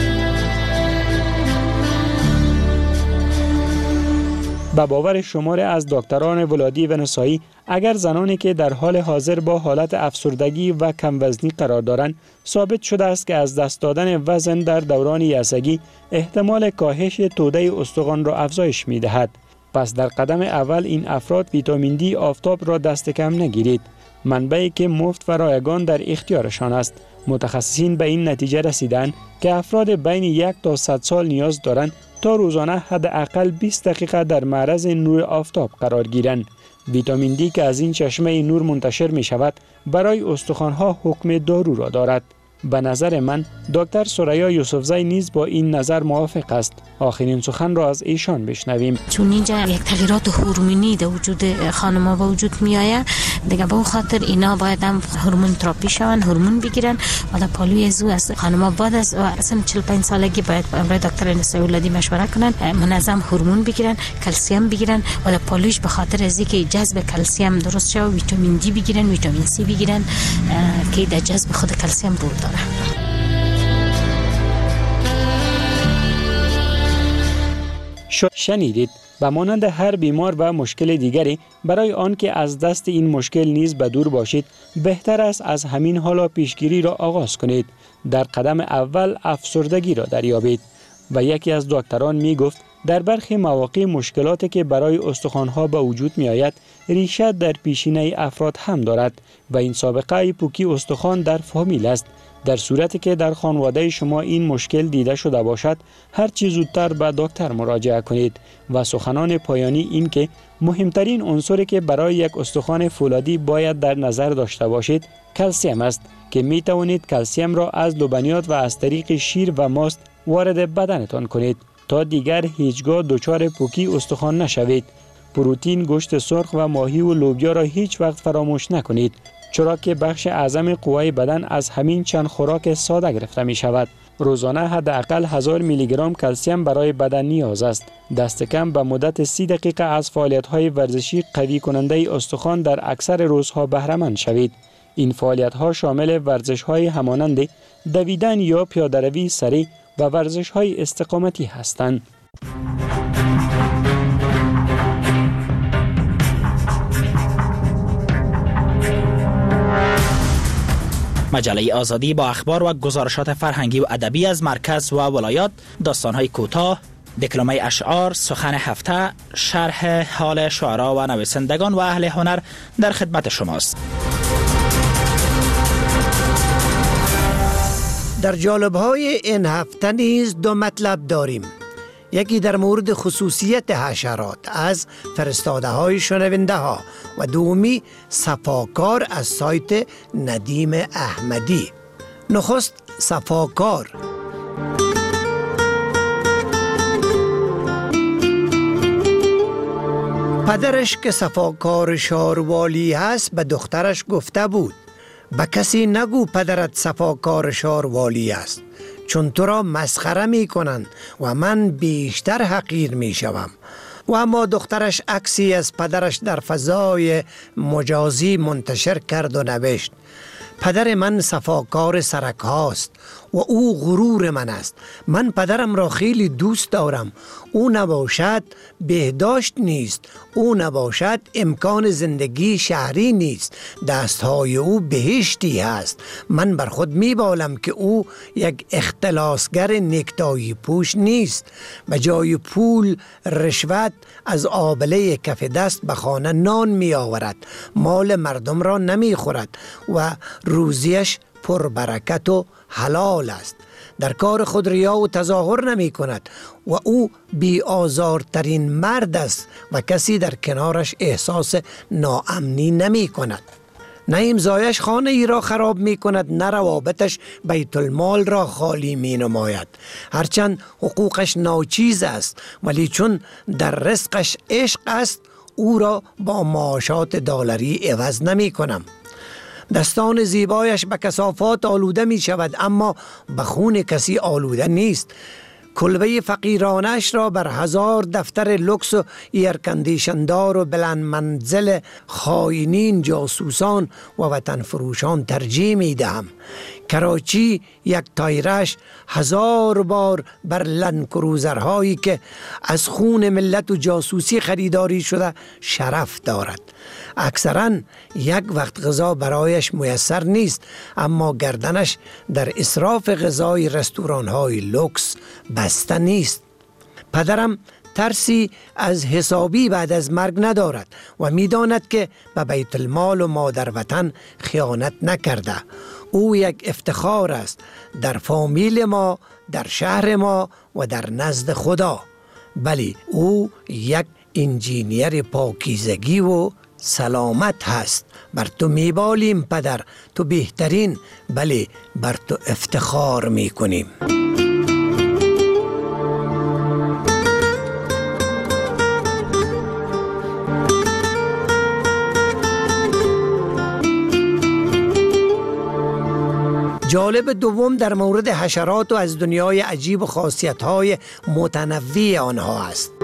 به باور شماری از دکتران ولادی و نسایی، اگر زنانی که در حال حاضر با حالت افسردگی و کم وزنی قرار دارند، ثابت شده است که از دست دادن وزن در دوران یائسگی احتمال کاهش توده استخوان را افزایش می دهد. پس در قدم اول این افراد ویتامین دی آفتاب را دست کم نگیرید. منبعی که مفت و رایگان در اختیارشان است. متخصصین به این نتیجه رسیدند که افراد بین یک تا صد سال نیاز دارند تا روزانه حداقل بیست دقیقه در معرض نور آفتاب قرار گیرند. ویتامین دی که از این چشمه نور منتشر می شود برای استخوان‌ها حکم دارو را دارد. به نظر من دکتر ثریا یوسفزی نیز با این نظر موافق است. آخرین سخن را از ایشان بشنویم. چون اینجا یک تغییرات هورمونی در وجود خانم‌ها به وجود میآید، دیگه به خاطر اینا باید هم هورمون تراپی شون، هورمون بگیرن و در پالوی زو است. خانم‌ها بعد از اصلا چهل و پنج سالگی باید برای دکتر نسای ولادی مشوره کنن، منظم هورمون بگیرن، کلسیم بگیرن و در پالویش به خاطر از اینکه جذب کلسیم درست شه، ویتامین دی بگیرن، ویتامین سی بگیرن که در جذب خود کلسیم رول داره. شنیدید. و مانند هر بیمار و مشکل دیگری، برای آن که از دست این مشکل نیز به دور باشید، بهتر است از همین حالا پیشگیری را آغاز کنید. در قدم اول افسردگی را دریابید. و یکی از دکتران می گفت در برخی مواقع مشکلاتی که برای استخوان‌ها به وجود می آید ریشه در پیشینه افراد هم دارد و این سابقه پوکی استخوان در فامیل است. در صورتی که در خانواده شما این مشکل دیده شده باشد، هر چه زودتر به دکتر مراجعه کنید. و سخنان پایانی این که مهمترین عنصری که برای یک استخوان فولادی باید در نظر داشته باشید کلسیم است که می توانید کلسیم را از لبنیات و از طریق شیر و ماست وارد بدنتان کنید تا دیگر هیچگاه دچار پوکی استخوان نشوید. پروتئین، گوشت سرخ و ماهی و لوبیا را هیچ وقت فراموش نکنید، چرا که بخش اعظم قوای بدن از همین چند خوراک ساده گرفته می شود. روزانه حداقل هزار میلی گرم کلسیم برای بدن نیاز است. دست کم به مدت سی دقیقه از فعالیت‌های ورزشی قوی کننده استخوان در اکثر روزها بهره مند شوید. این فعالیت‌ها شامل ورزش‌های همانند دویدن یا پیاده‌روی سریع و ورزش‌های استقامتی هستند. مجله آزادی با اخبار و گزارشات فرهنگی و ادبی از مرکز و ولایات، داستان‌های کوتاه، دکلمه اشعار، سخن هفته، شرح حال شعرا و نویسندگان و اهل هنر در خدمت شماست. در جالب‌های این هفته نیز دو مطلب داریم. یکی در مورد خصوصیت حشرات از فرستاده های شنونده ها و دومی صفاکار از سایت ندیم احمدی. نخست صفاکار. پدرش که صفاکار شاروالی هست به دخترش گفته بود به کسی نگو پدرت صفاکار شاروالی است، چون تو را مسخره می کنند و من بیشتر حقیر می شوم. و اما دخترش عکسی از پدرش در فضای مجازی منتشر کرد و نوشت پدر من صفاکار سرک هاست و او غرور من است. من پدرم را خیلی دوست دارم. او نباشد بهداشت نیست، او نباشد امکان زندگی شهری نیست، دستهای او بهشتی هست. من بر خود میبالم که او یک اختلاسگر نکتایی پوش نیست. به جای پول رشوت از آبله کف دست به خانه نان می آورد، مال مردم را نمی خورد و روزیش پربرکت و حلال است. در کار خود ریا و تظاهر نمی کند و او بی آزارترین مرد است و کسی در کنارش احساس ناامنی نمی کند. نه امضایش خانه ای را خراب می کند، نه روابطش بیت المال را خالی می نماید. هرچند حقوقش ناچیز است، ولی چون در رزقش عشق است او را با معاشات دلاری عوض نمی کنم. دستان زیبایش به کثافات آلوده می شود، اما به خون کسی آلوده نیست. کلبه فقیرانش را بر هزار دفتر لکس و ایرکندیشندار و بلند منزل خائنین، جاسوسان و وطن فروشان ترجیح می دهم. کراچی یک تایرش هزار بار بر لندکروزرهایی که از خون ملت و جاسوسی خریداری شده شرف دارد. اکثرا یک وقت غذا برایش میسر نیست، اما گردنش در اسراف غذای رستوران‌های لوکس بسته نیست. پدرم ترسی از حسابی بعد از مرگ ندارد و می‌داند که به بیت المال و مادر وطن خیانت نکرده. او یک افتخار است در فامیل ما، در شهر ما و در نزد خدا. بلی او یک انجینیر پاکیزگی و سلامت هست. بر تو میبالیم پدر، تو بهترین، بلی بر تو افتخار میکنیم. جالب دوم در مورد حشرات و از دنیای عجیب و خاصیت‌های متنوع آنها است.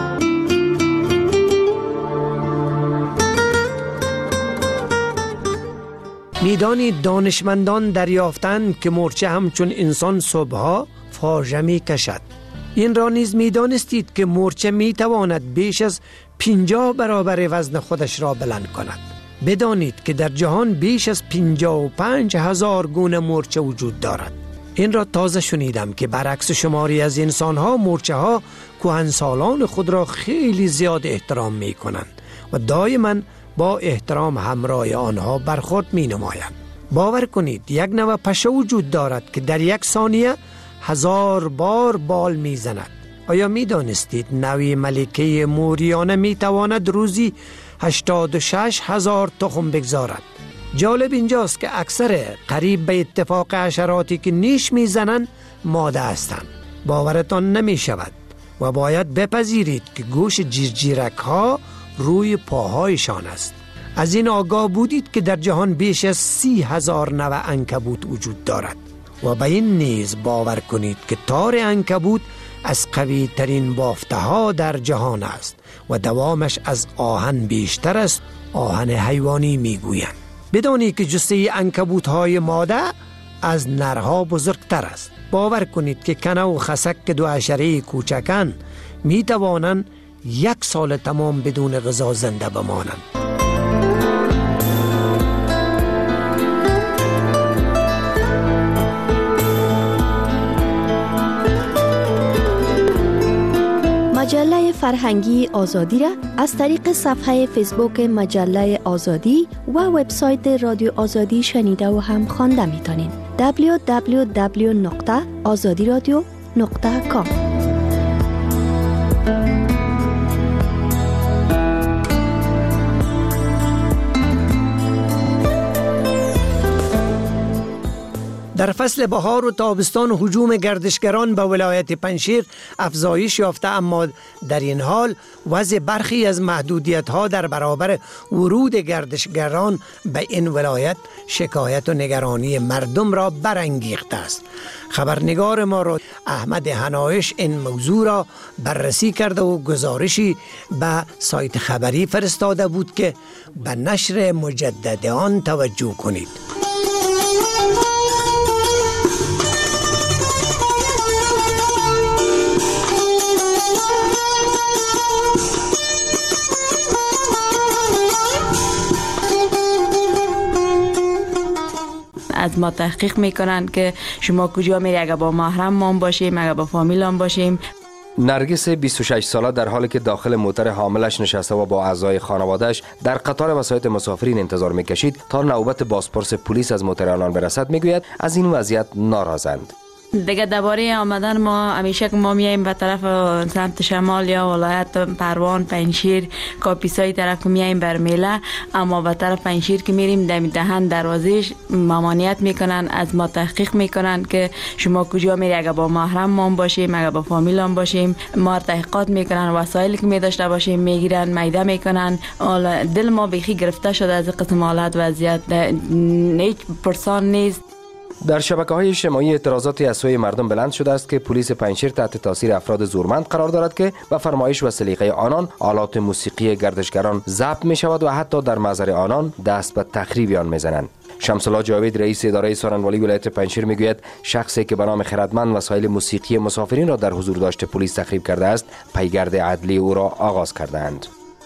میدانید دانشمندان دریافتند که مورچه همچون انسان صبحها فاژه می کشد. این را نیز میدانستید که مورچه می تواند بیش از پنجاه برابر وزن خودش را بلند کند. بدانید که در جهان بیش از پنجاه و پنج هزار گونه مورچه وجود دارد. این را تازه شنیدم که برعکس شماری از انسانها، مورچه ها کهنسالان خود را خیلی زیاد احترام می کنند و دائما با احترام همراه آنها برخورد می نمایند. باور کنید یک نوع پشه وجود دارد که در یک ثانیه هزار بار بال می زند. آیا می دانستید نوع ملکه موریانه می تواند روزی هشتاد و شش هزار تخم بگذارد؟ جالب اینجاست که اکثر قریب به اتفاق حشراتی که نیش می زنند ماده هستند. باورتان نمی شود و باید بپذیرید که گوش جیرجیرک ها روی پاهایشان است. از این آگاه بودید که در جهان بیش از سی هزار نوع عنکبوت وجود دارد و به این نیز باور کنید که تار عنکبوت از قوی ترین بافته ها در جهان است و دوامش از آهن بیشتر است. آهن حیوانی میگویند. بدانید که جثه عنکبوت های ماده از نرها بزرگتر است. باور کنید که کنه و خسک که دو حشره کوچکن می توانند یک سال تمام بدون غذا زنده بمانند. مجله فرهنگی آزادی را از طریق صفحه فیسبوک مجله آزادی و وبسایت رادیو آزادی شنیده و هم خوانده میتونید. دبلیو دبلیو دبلیو نقطه آزادی رادیو نقطه کام. در فصل بهار و تابستان هجوم گردشگران به ولایت پنجشیر افزایش یافته، اما در این حال وضع برخی از محدودیت‌ها در برابر ورود گردشگران به این ولایت شکایت و نگرانی مردم را برانگیخته است. خبرنگار ما را احمد حنایش این موضوع را بررسی کرده و گزارشی به سایت خبری فرستاده بود که به نشر مجدد آن توجه کنید. از ما تحقیق میکنن که شما کجا میری، اگر با محرم ما باشیم، اگر با فامیلم باشیم. نرگس بیست و شش ساله در حالی که داخل موتر حاملش نشسته و با اعضای خانوادهش در قطار وسایط مسافرین انتظار میکشید تا نوبت بازپرس پلیس از موتر آنان برسد، میگوید از این وضعیت ناراضند. دیگه درباره آمدن ما همیشه که ما میایم به طرف سمت شمال یا ولایت پروان، پنجشیر، کاپیسای طرف میایم برمیله، اما به طرف پنجشیر که میریم دم دهن دروازهش ممانعت میکنن، از ما تحقیق میکنن که شما کجا میری، اگر با محرم ما باشیم، اگر با فامیلم باشیم، ما تحقیقات میکنن، وسایلی که میداشته باشیم میگیرن، میده میکنن. دل ما بیخی گرفته شده از قسم حالت وضعیت، هیچ پرسان نیست. در شبکه‌های اجتماعی اعتراضاتی از سوی مردم بلند شده است که پلیس پنجشیر تحت تاثیر افراد زورمند قرار دارد که به فرمایش و سلیقه آنان آلات موسیقی گردشگران ضبط می شود و حتی در محضر آنان دست به تخریب آن میزنند. شمس الله جاوید رئیس اداره سارنوالی ولایت پنجشیر میگوید شخصی که به نام خردمند وسایل موسیقی مسافرین را در حضور داشت پلیس تخریب کرده است، پیگرد عدلی او را آغاز کردند.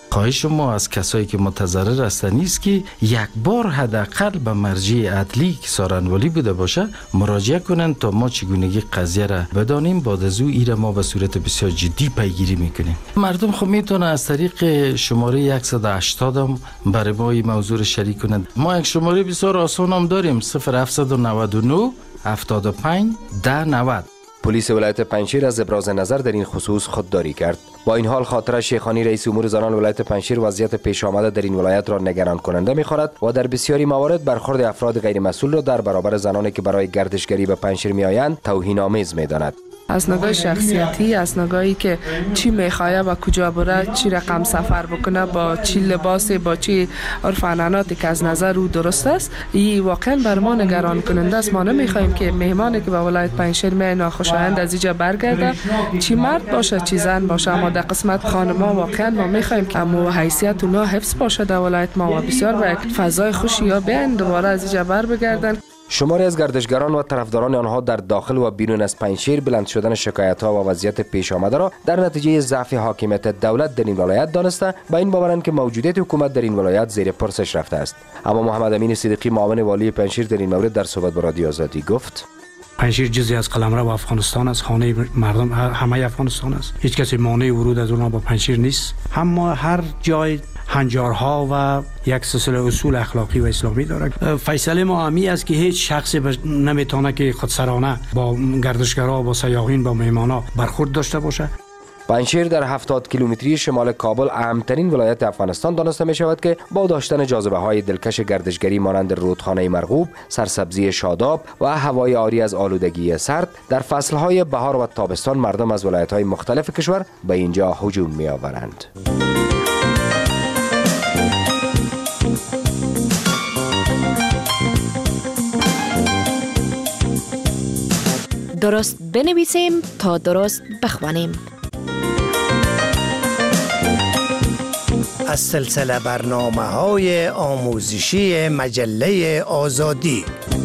خواهش ما از کسایی که متضرر هستند نیست که یک بار حداقل به مرجع عدلی که سارنوالی بوده باشه مراجعه کنند تا ما چگونگی قضیه را بدانیم. بعد از او ایره ما به صورت بسیار جدی پیگیری میکنیم. مردم خب میتونه از طریق شماره صد و هشتاد هم برای ما این موضوع را شریک کنند. ما یک شماره بسیار آسان هم داریم: صفر هفتصد و نود و نه هفتاد و پنج ده نود. پلیس ولایت پنجشیر از ابراز نظر در این خصوص خودداری کرد. با این حال خاطره شیخانی رئیس امور زنان ولایت پنجشیر وضعیت پیش آمده در این ولایت را نگران کننده می‌خواند و در بسیاری موارد برخورد افراد غیر مسئول را در برابر زنانی که برای گردشگری به پنجشیر میآیند توهین‌آمیز می‌داند. از نگاه شخصیتی، از نگاهی که چی میخواه و کجا بره، چی رقم سفر بکنه، با چی لباسی، با چی عرف عنعناتی که از نظر او درست است، این واقعا بر ما نگران کننده است. ما نمیخوایم که مهمانی که به ولایت پنجشیر می ناخوشایند از اینجا برگرده، چی مرد باشه چی زن باشه، اما در قسمت خانما واقعا ما میخوایم که امو حیثیت اونا حفظ باشه در ولایت ما و بسیار به یک فضای خوشی یا بیان دوباره از اینجا بر بگردن. شماری از گردشگران و طرفداران آنها در داخل و بیرون از پنجشیر بلند شدن شکایت‌ها و وضعیت پیش آمده را در نتیجه ضعف حاکمیت دولت در این ولایت دانسته با این باورند که موجودیت حکومت در این ولایت زیر پرسش رفته است. اما محمد امین صدیقی معاون والی پنجشیر در این مورد در صحبت با رادیو آزادی گفت: پنجشیر جزئی از قلمرو و افغانستان است، خانه مردم همه افغانستان است. هیچ کسی مانع ورود از اونها با پنجشیر نیست. اما هر جای هنجارها و یک سلسله اصول اخلاقی و اسلامی دارد. فیصله ما همی است که هیچ شخصی نمیتونه که خودسرانه با گردشگرها، با سیاحین، با مهمانا برخورد داشته باشه. پنجشیر در هفتاد کیلومتری شمال کابل اهمترین ولایت افغانستان دانسته می شود که با داشتن جاذبه های دلکش گردشگری مانند رودخانه مرغوب، سرسبزی شاداب و هوای عاری از آلودگی سرد، در فصل های بهار و تابستان مردم از ولایت های مختلف کشور به اینجا هجوم می آورند. درست بنویسیم تا درست بخوانیم. از سلسله برنامه های آموزشی مجله آزادی.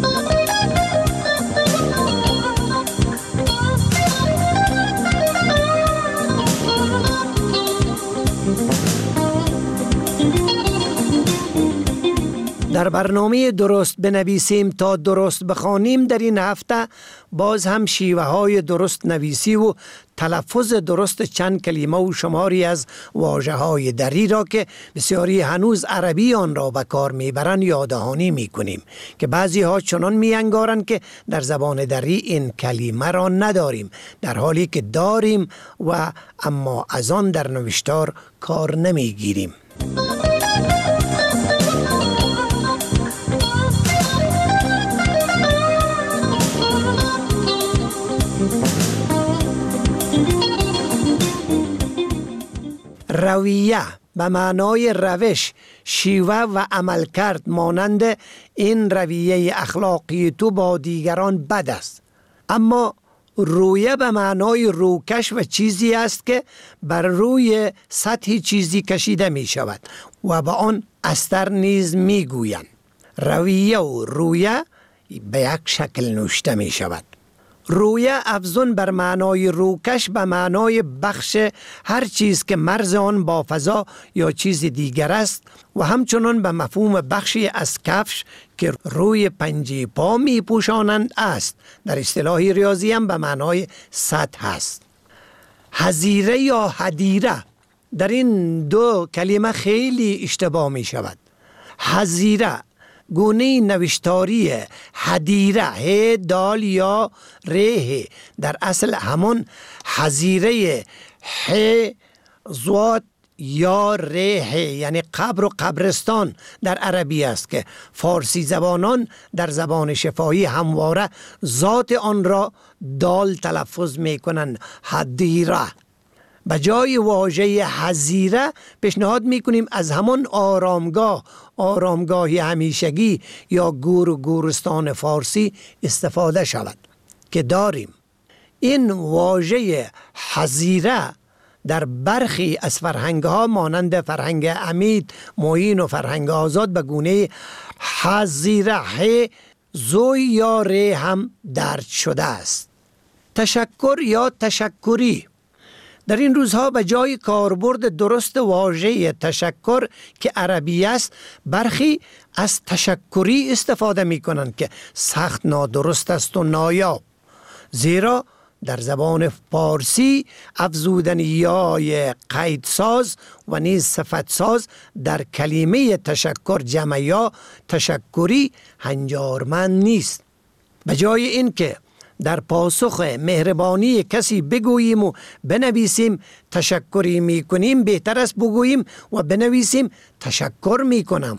در برنامه درست بنویسیم تا درست بخوانیم در این هفته باز هم شیوه های درست نویسی و تلفظ درست چند کلمه و شماری از واژه های دری را که بسیاری هنوز عربی آن را به کار میبرند یاددهانی میکنیم که بعضی ها چنان میانگارند که در زبان دری این کلمه را نداریم، در حالی که داریم و اما از آن در نوشتار کار نمیگیریم. رویه به معنای روش، شیوه و عملکرد مانند این رویه اخلاقی تو با دیگران بد است. اما رویه به معنای روکش و چیزی است که بر روی سطح چیزی کشیده می شود و به آن استر نیز می گویند. رویه و رویه به یک شکل نوشته می شود. رویه افزون بر معنای روکش به معنای بخش هر چیز که مرز آن با فضا یا چیز دیگر است و همچنان به مفهوم بخشی از کفش که روی پنجه پا می پوشانند است. در اصطلاح ریاضی هم به معنای سطح است. حظیره یا حدیره، در این دو کلمه خیلی اشتباه می شود. حظیره گونه نوشتاری حدیره ه دال یا ره در اصل همون حظیره ح زوات یا ره یعنی قبر و قبرستان در عربی است که فارسی زبانان در زبان شفاهی همواره ذات آن را دال تلفظ می کنند، حدیره. به جای واژه حظیره پیشنهاد میکنیم از همان آرامگاه، آرامگاهی همیشگی یا گور و گورستان فارسی استفاده شود که داریم. این واژه حظیره در برخی از فرهنگ‌ها مانند فرهنگ امید، معین و فرهنگ آزاد به گونه حظیره زوی یا ره هم درج شده است. تشکر یا تشکری در این روزها به جای کاربرد درست واژه تشکر که عربی است، برخی از تشکری استفاده می کنند که سخت نادرست است و نایاب، زیرا در زبان فارسی افزودن یای قیدساز و نیز صفتساز در کلمه تشکر جمع یا تشکری هنجارمند نیست. به جای این که در پاسخ مهربانی کسی بگوییم و بنویسیم تشکری می کنیم، بهتر است بگوییم و بنویسیم تشکر می کنم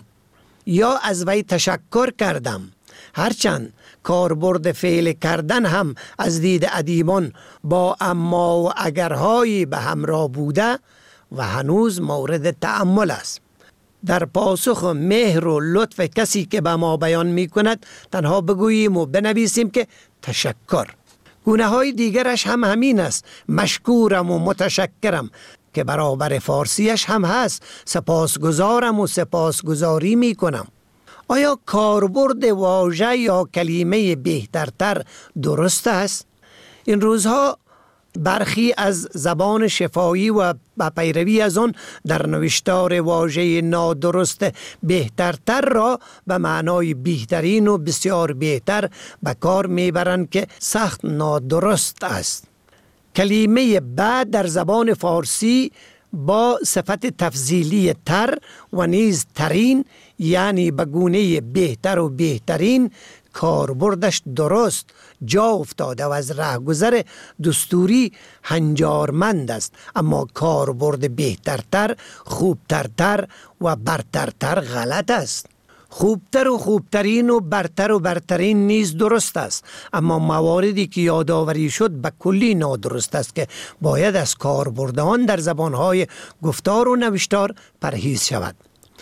یا از وی تشکر کردم. هرچند کاربرد فعل کردن هم از دید ادیبان با اما و اگرهایی به همراه بوده و هنوز مورد تأمل است. در پاسخ مهر و لطف کسی که به ما بیان می کند تنها بگوییم و بنویسیم که تشکر. گونه های دیگرش هم همین است. مشکورم و متشکرم که برابر فارسیش هم هست. سپاسگزارم و سپاسگزاری می کنم. آیا کاربرد واژه یا کلمه بهترتر درست است؟ این روزها برخی از زبان شفاهی و با پیروی از آن در نوشتار واژه نادرست بهترتر را به معنای بهترین و بسیار بهتر به کار میبرند که سخت نادرست است. کلمه بعد در زبان فارسی با صفت تفضیلی تر و نیز ترین، یعنی به گونه بهتر و بهترین، کاربردش درست جا افتاده و از رهگذر دستوری هنجارمند است، اما کاربرد بهترتر، خوبترتر و برترتر غلط است. خوبتر و خوبترین و برتر و برترین نیز درست است، اما مواردی که یادآوری شد به کلی نادرست است که باید از کاربرد آن در زبانهای گفتار و نوشتار پرهیز شود.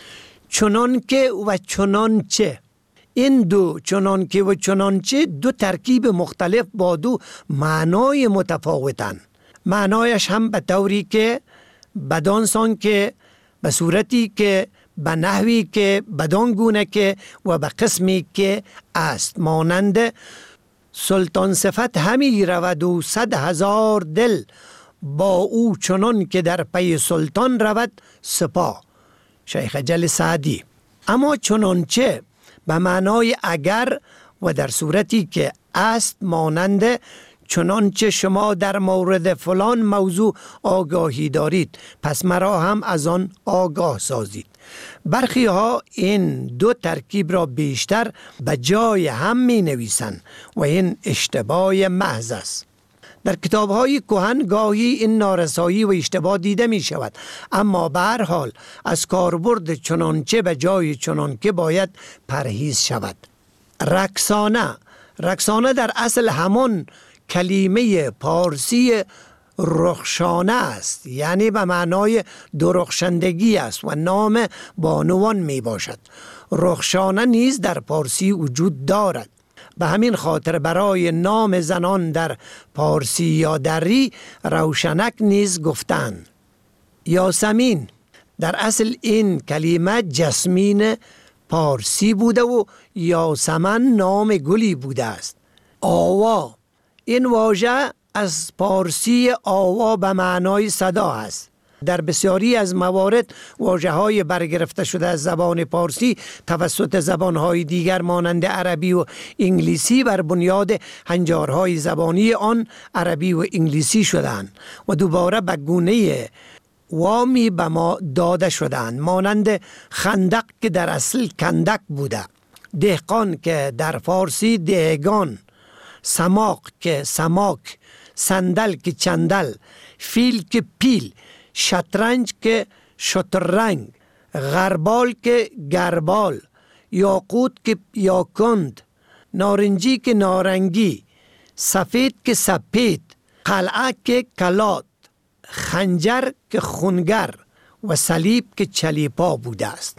چنانکه و چنانچه، این دو چنانکه و چنانچه دو ترکیب مختلف با دو معنای متفاوتن. معنایش هم به طوری که بدانسان که، به صورتی که، به نحوی که، بدان گونه که و به قسمی که است. مانند سلطان صفت همی رود و صد هزار دل، با او چنان که در پی سلطان رود سپاه. شیخ جل سعدی. اما چنانچه به معنای اگر و در صورتی که است، مانند چنانچه شما در مورد فلان موضوع آگاهی دارید، پس مرا هم از آن آگاه سازید. برخی ها این دو ترکیب را بیشتر به جای هم می نویسند و این اشتباه محض است. در کتاب‌های کهن گاهی این نارسایی و اشتباه دیده می شود، اما به هر حال از کاربرد چنانچه به جای چنانکه باید پرهیز شود. رقصانه رقصانه در اصل همان کلمه پارسی رخشانه است، یعنی به معنای درخشندگی است و نام بانوان می باشد. رخشانه نیز در پارسی وجود دارد. به همین خاطر برای نام زنان در پارسی یا دری روشنک نیز گفتند. یاسمین در اصل این کلمه جسمین پارسی بوده و یاسمن نام گلی بوده است. آوا، این واژه از پارسی آوا به معنای صدا است. در بسیاری از موارد واژه‌های برگرفته شده از زبان پارسی توسط زبان‌های دیگر مانند عربی و انگلیسی بر بنیاد هنجارهای زبانی آن عربی و انگلیسی شدند و دوباره به گونه وامی به ما داده شدند، مانند خندق که در اصل کندک بوده، دهقان که در فارسی دهگان، سماق که سماک، صندل که چندل، فیل که پیل، شطرنج که شطرنگ، غربال که گربال، یاقوت که یاکند، نارنجی که نارنگی، سفید که سپید، قلعه که کلات، خنجر که خونگر و صلیب که چلیپا بوده است.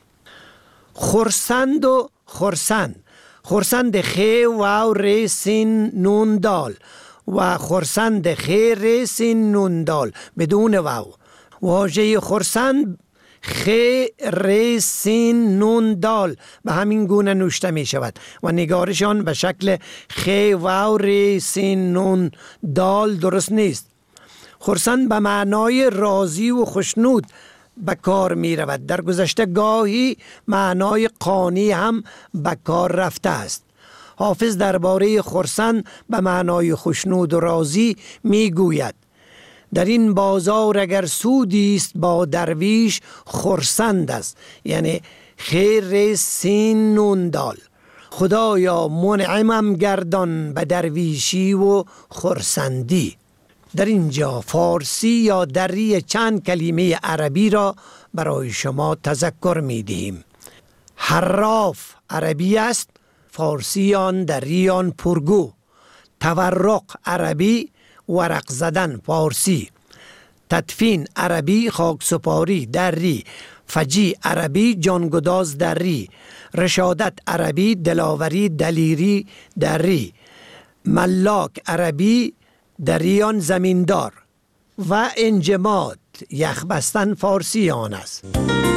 خرسند و خرسند، خرسند خی و ر سین نون دال و خرسند خی ر سین نون دال بدون واو. واژه خرسند خی ر سین نون دال به همین گونه نوشته می شود و نگارشان به شکل خی واو ر سین نون دال درست نیست. خرسند به معنای راضی و خوشنود به کار می رود. در گذشته گاهی معنای قانی هم به کار رفته است. حافظ درباره خرسند به معنای خوشنود و راضی می گوید: در این بازار اگر سودی است با درویش خرسند است، یعنی خیر سین نون دال. خدایا منعمم گردان به درویشی و خرسندی. در اینجا فارسی یا دری چند کلمه عربی را برای شما تذکر می دهیم. حراف عربی است، فارسی آن دری آن پرگو. تورق عربی، ورق زدن فارسی. تدفین عربی، خاک سپاری دری. فجی عربی، جانگداز دری. رشادت عربی، دلاوری دلیری دری. ملاک عربی، دریان زمیندار. و انجماد یخ بستن فارسی آن است.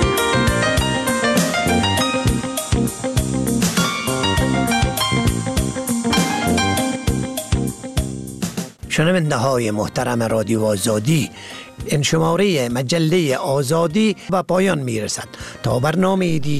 شنونده های محترم رادیو آزادی، این شماره مجله آزادی و پایان می رسد. تا برنامه دیگر